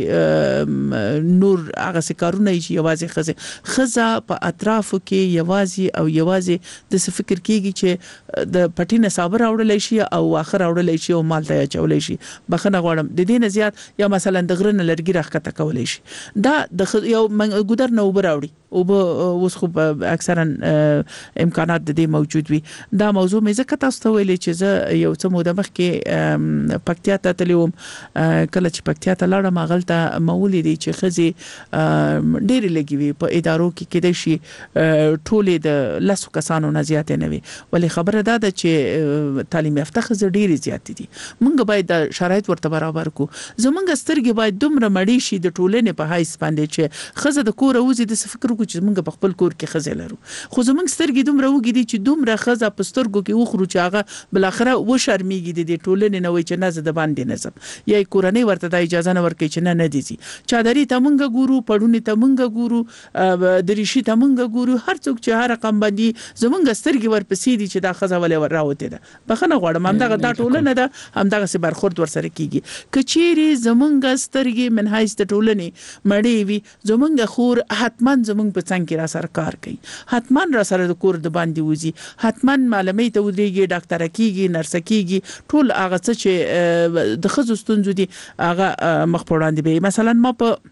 نور هغه سکارونه چې یوازې خزه خزه په اطرافو کې یوازې او یوازې د فکر کېږي چې د پټینه صابر اورلې شي او اخر اورلې شي او مال ته چولې شي. بخنه غواړم د دې نه زیات یا مثلا د غرن لرګي راخته کولې شي، دا د یو ګودر نه وبر اوري او اوس خو اکثرا امکانات د دې موجود وي. دا موضوع مې ځکه تاسو ته ویلې چې زه یو څه موده مخکې پکتیا ته تلوم، کله چې پکتیا ته لاړم غلطه مولې دي چې خزي ډېر لګي وي په ادارو کې کېدای شي ټولې د لاسو کسانو نه زیات نه وي، ولې خبره ده چې تعلیم یافته خزي ډېر زیات دي. موږ باید د شرایط ورته برابر کو. زمونږ سترګې باید دومره مړې شي د ټولنې په حیث باندې چې خزه د کور اوزي د فکر وکړو چې موږ په خپل کور کې خزه لرو خو زموږ سترګې دومره وګړي چې دومره خزه په سترګو کې وخرو چې هغه بل اخره و شرمېږي د ټولنې نه وي چې نه زه د باندې نظم یا کورنۍ ورته د اجازه نه ورکړي چې نه نه دي چادرې ته مونږ ګورو پړونې ته مونږ ګورو دریشي ته مونږ ګورو هر څوک چې هر رقم باندې زمونږ سترګې ورپسې دي چې دا خزه ولې ور راوته ده بخنه غواړم همدغه دا ټولنه ده همدغه سي برخورد ورسره کیږي کچيري زمونږ سترګې منهایز د ټولنې مړې وي زمونږ خور حتمان زمونږ په څنګه کې را سره کار کوي حتمان را سره د کور د باندې وځي حتمان معلومې ته ودرېږي ډاکټر کیږي نرس کیږي ټول هغه څه چې د خزو ستونزو دي هغه مخ په وړاندې به مثلا ما په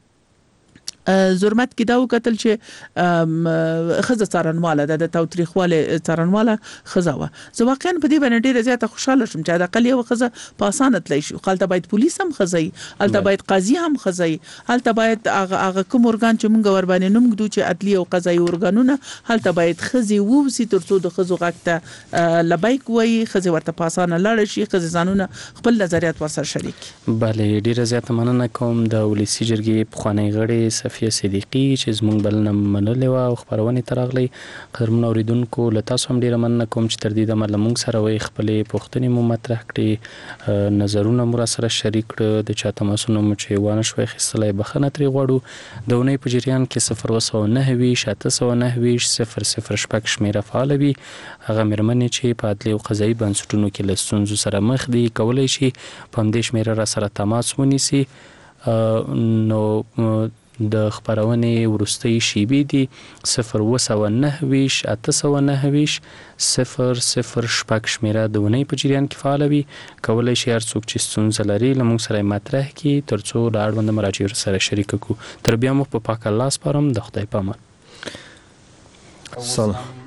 زرمت کې دا وکتل چې خزه څارنواله د توتریخواله څارنواله خزه وا زه واقعا په دې باندې ډیره زیاته خوشاله شوم چې دا قلیه و خزه په اسانه تلی شو خلته باید پولیس هم خزي الته باید قاضي هم خزي الته باید هغه هغه کوم ارګان چې مونږ ور باندې نوم ګدو چې عدلی او قضایي ارګانونه الته باید خزي وو سي ترڅو د خزو غکته لبیک وای خزي ورته په اسانه لاړ شي خزي ځانونه خپل نظریات ورسره شریک bale ډیره زیاته مننه کوم د ولسی جرګې په خوانی غړي صفیه صدیقی چې زموږ بلنه منلې و او خبرونه ترغلي قدرمن اوریدونکو لته سم ډیره مننه کوم چې تر دې د ملمون سره وي خپلې پوښتنې مو مطرح کړې نظرونه مو سره شریک کړ د چاته مسونو چې وانه شوي خستلې بخنه تری غواړو د ونې په جریان کې صفر وسو نه وي شاته سو نه وي صفر صفر شپږ شمیره فعال وي هغه مرمنې چې په عدلي او قضایي بنسټونو کې لستونزو سره مخ دي کولای شي په همدې شمیره را سره تماس ونیسي نو د خبرونې ورستۍ شیبې دي صفر وسو نه ویش اته سو نه ویش صفر صفر شپږ شمیره د ونې په جریان کې فعال وي کولای شي هر څوک چې ستونزه لري لمونږ سره مطرح کړي ترڅو د اړوند مراجعو سره شریک کړو تر بیا مو په پاک الله سپارم د خدای په امان سلام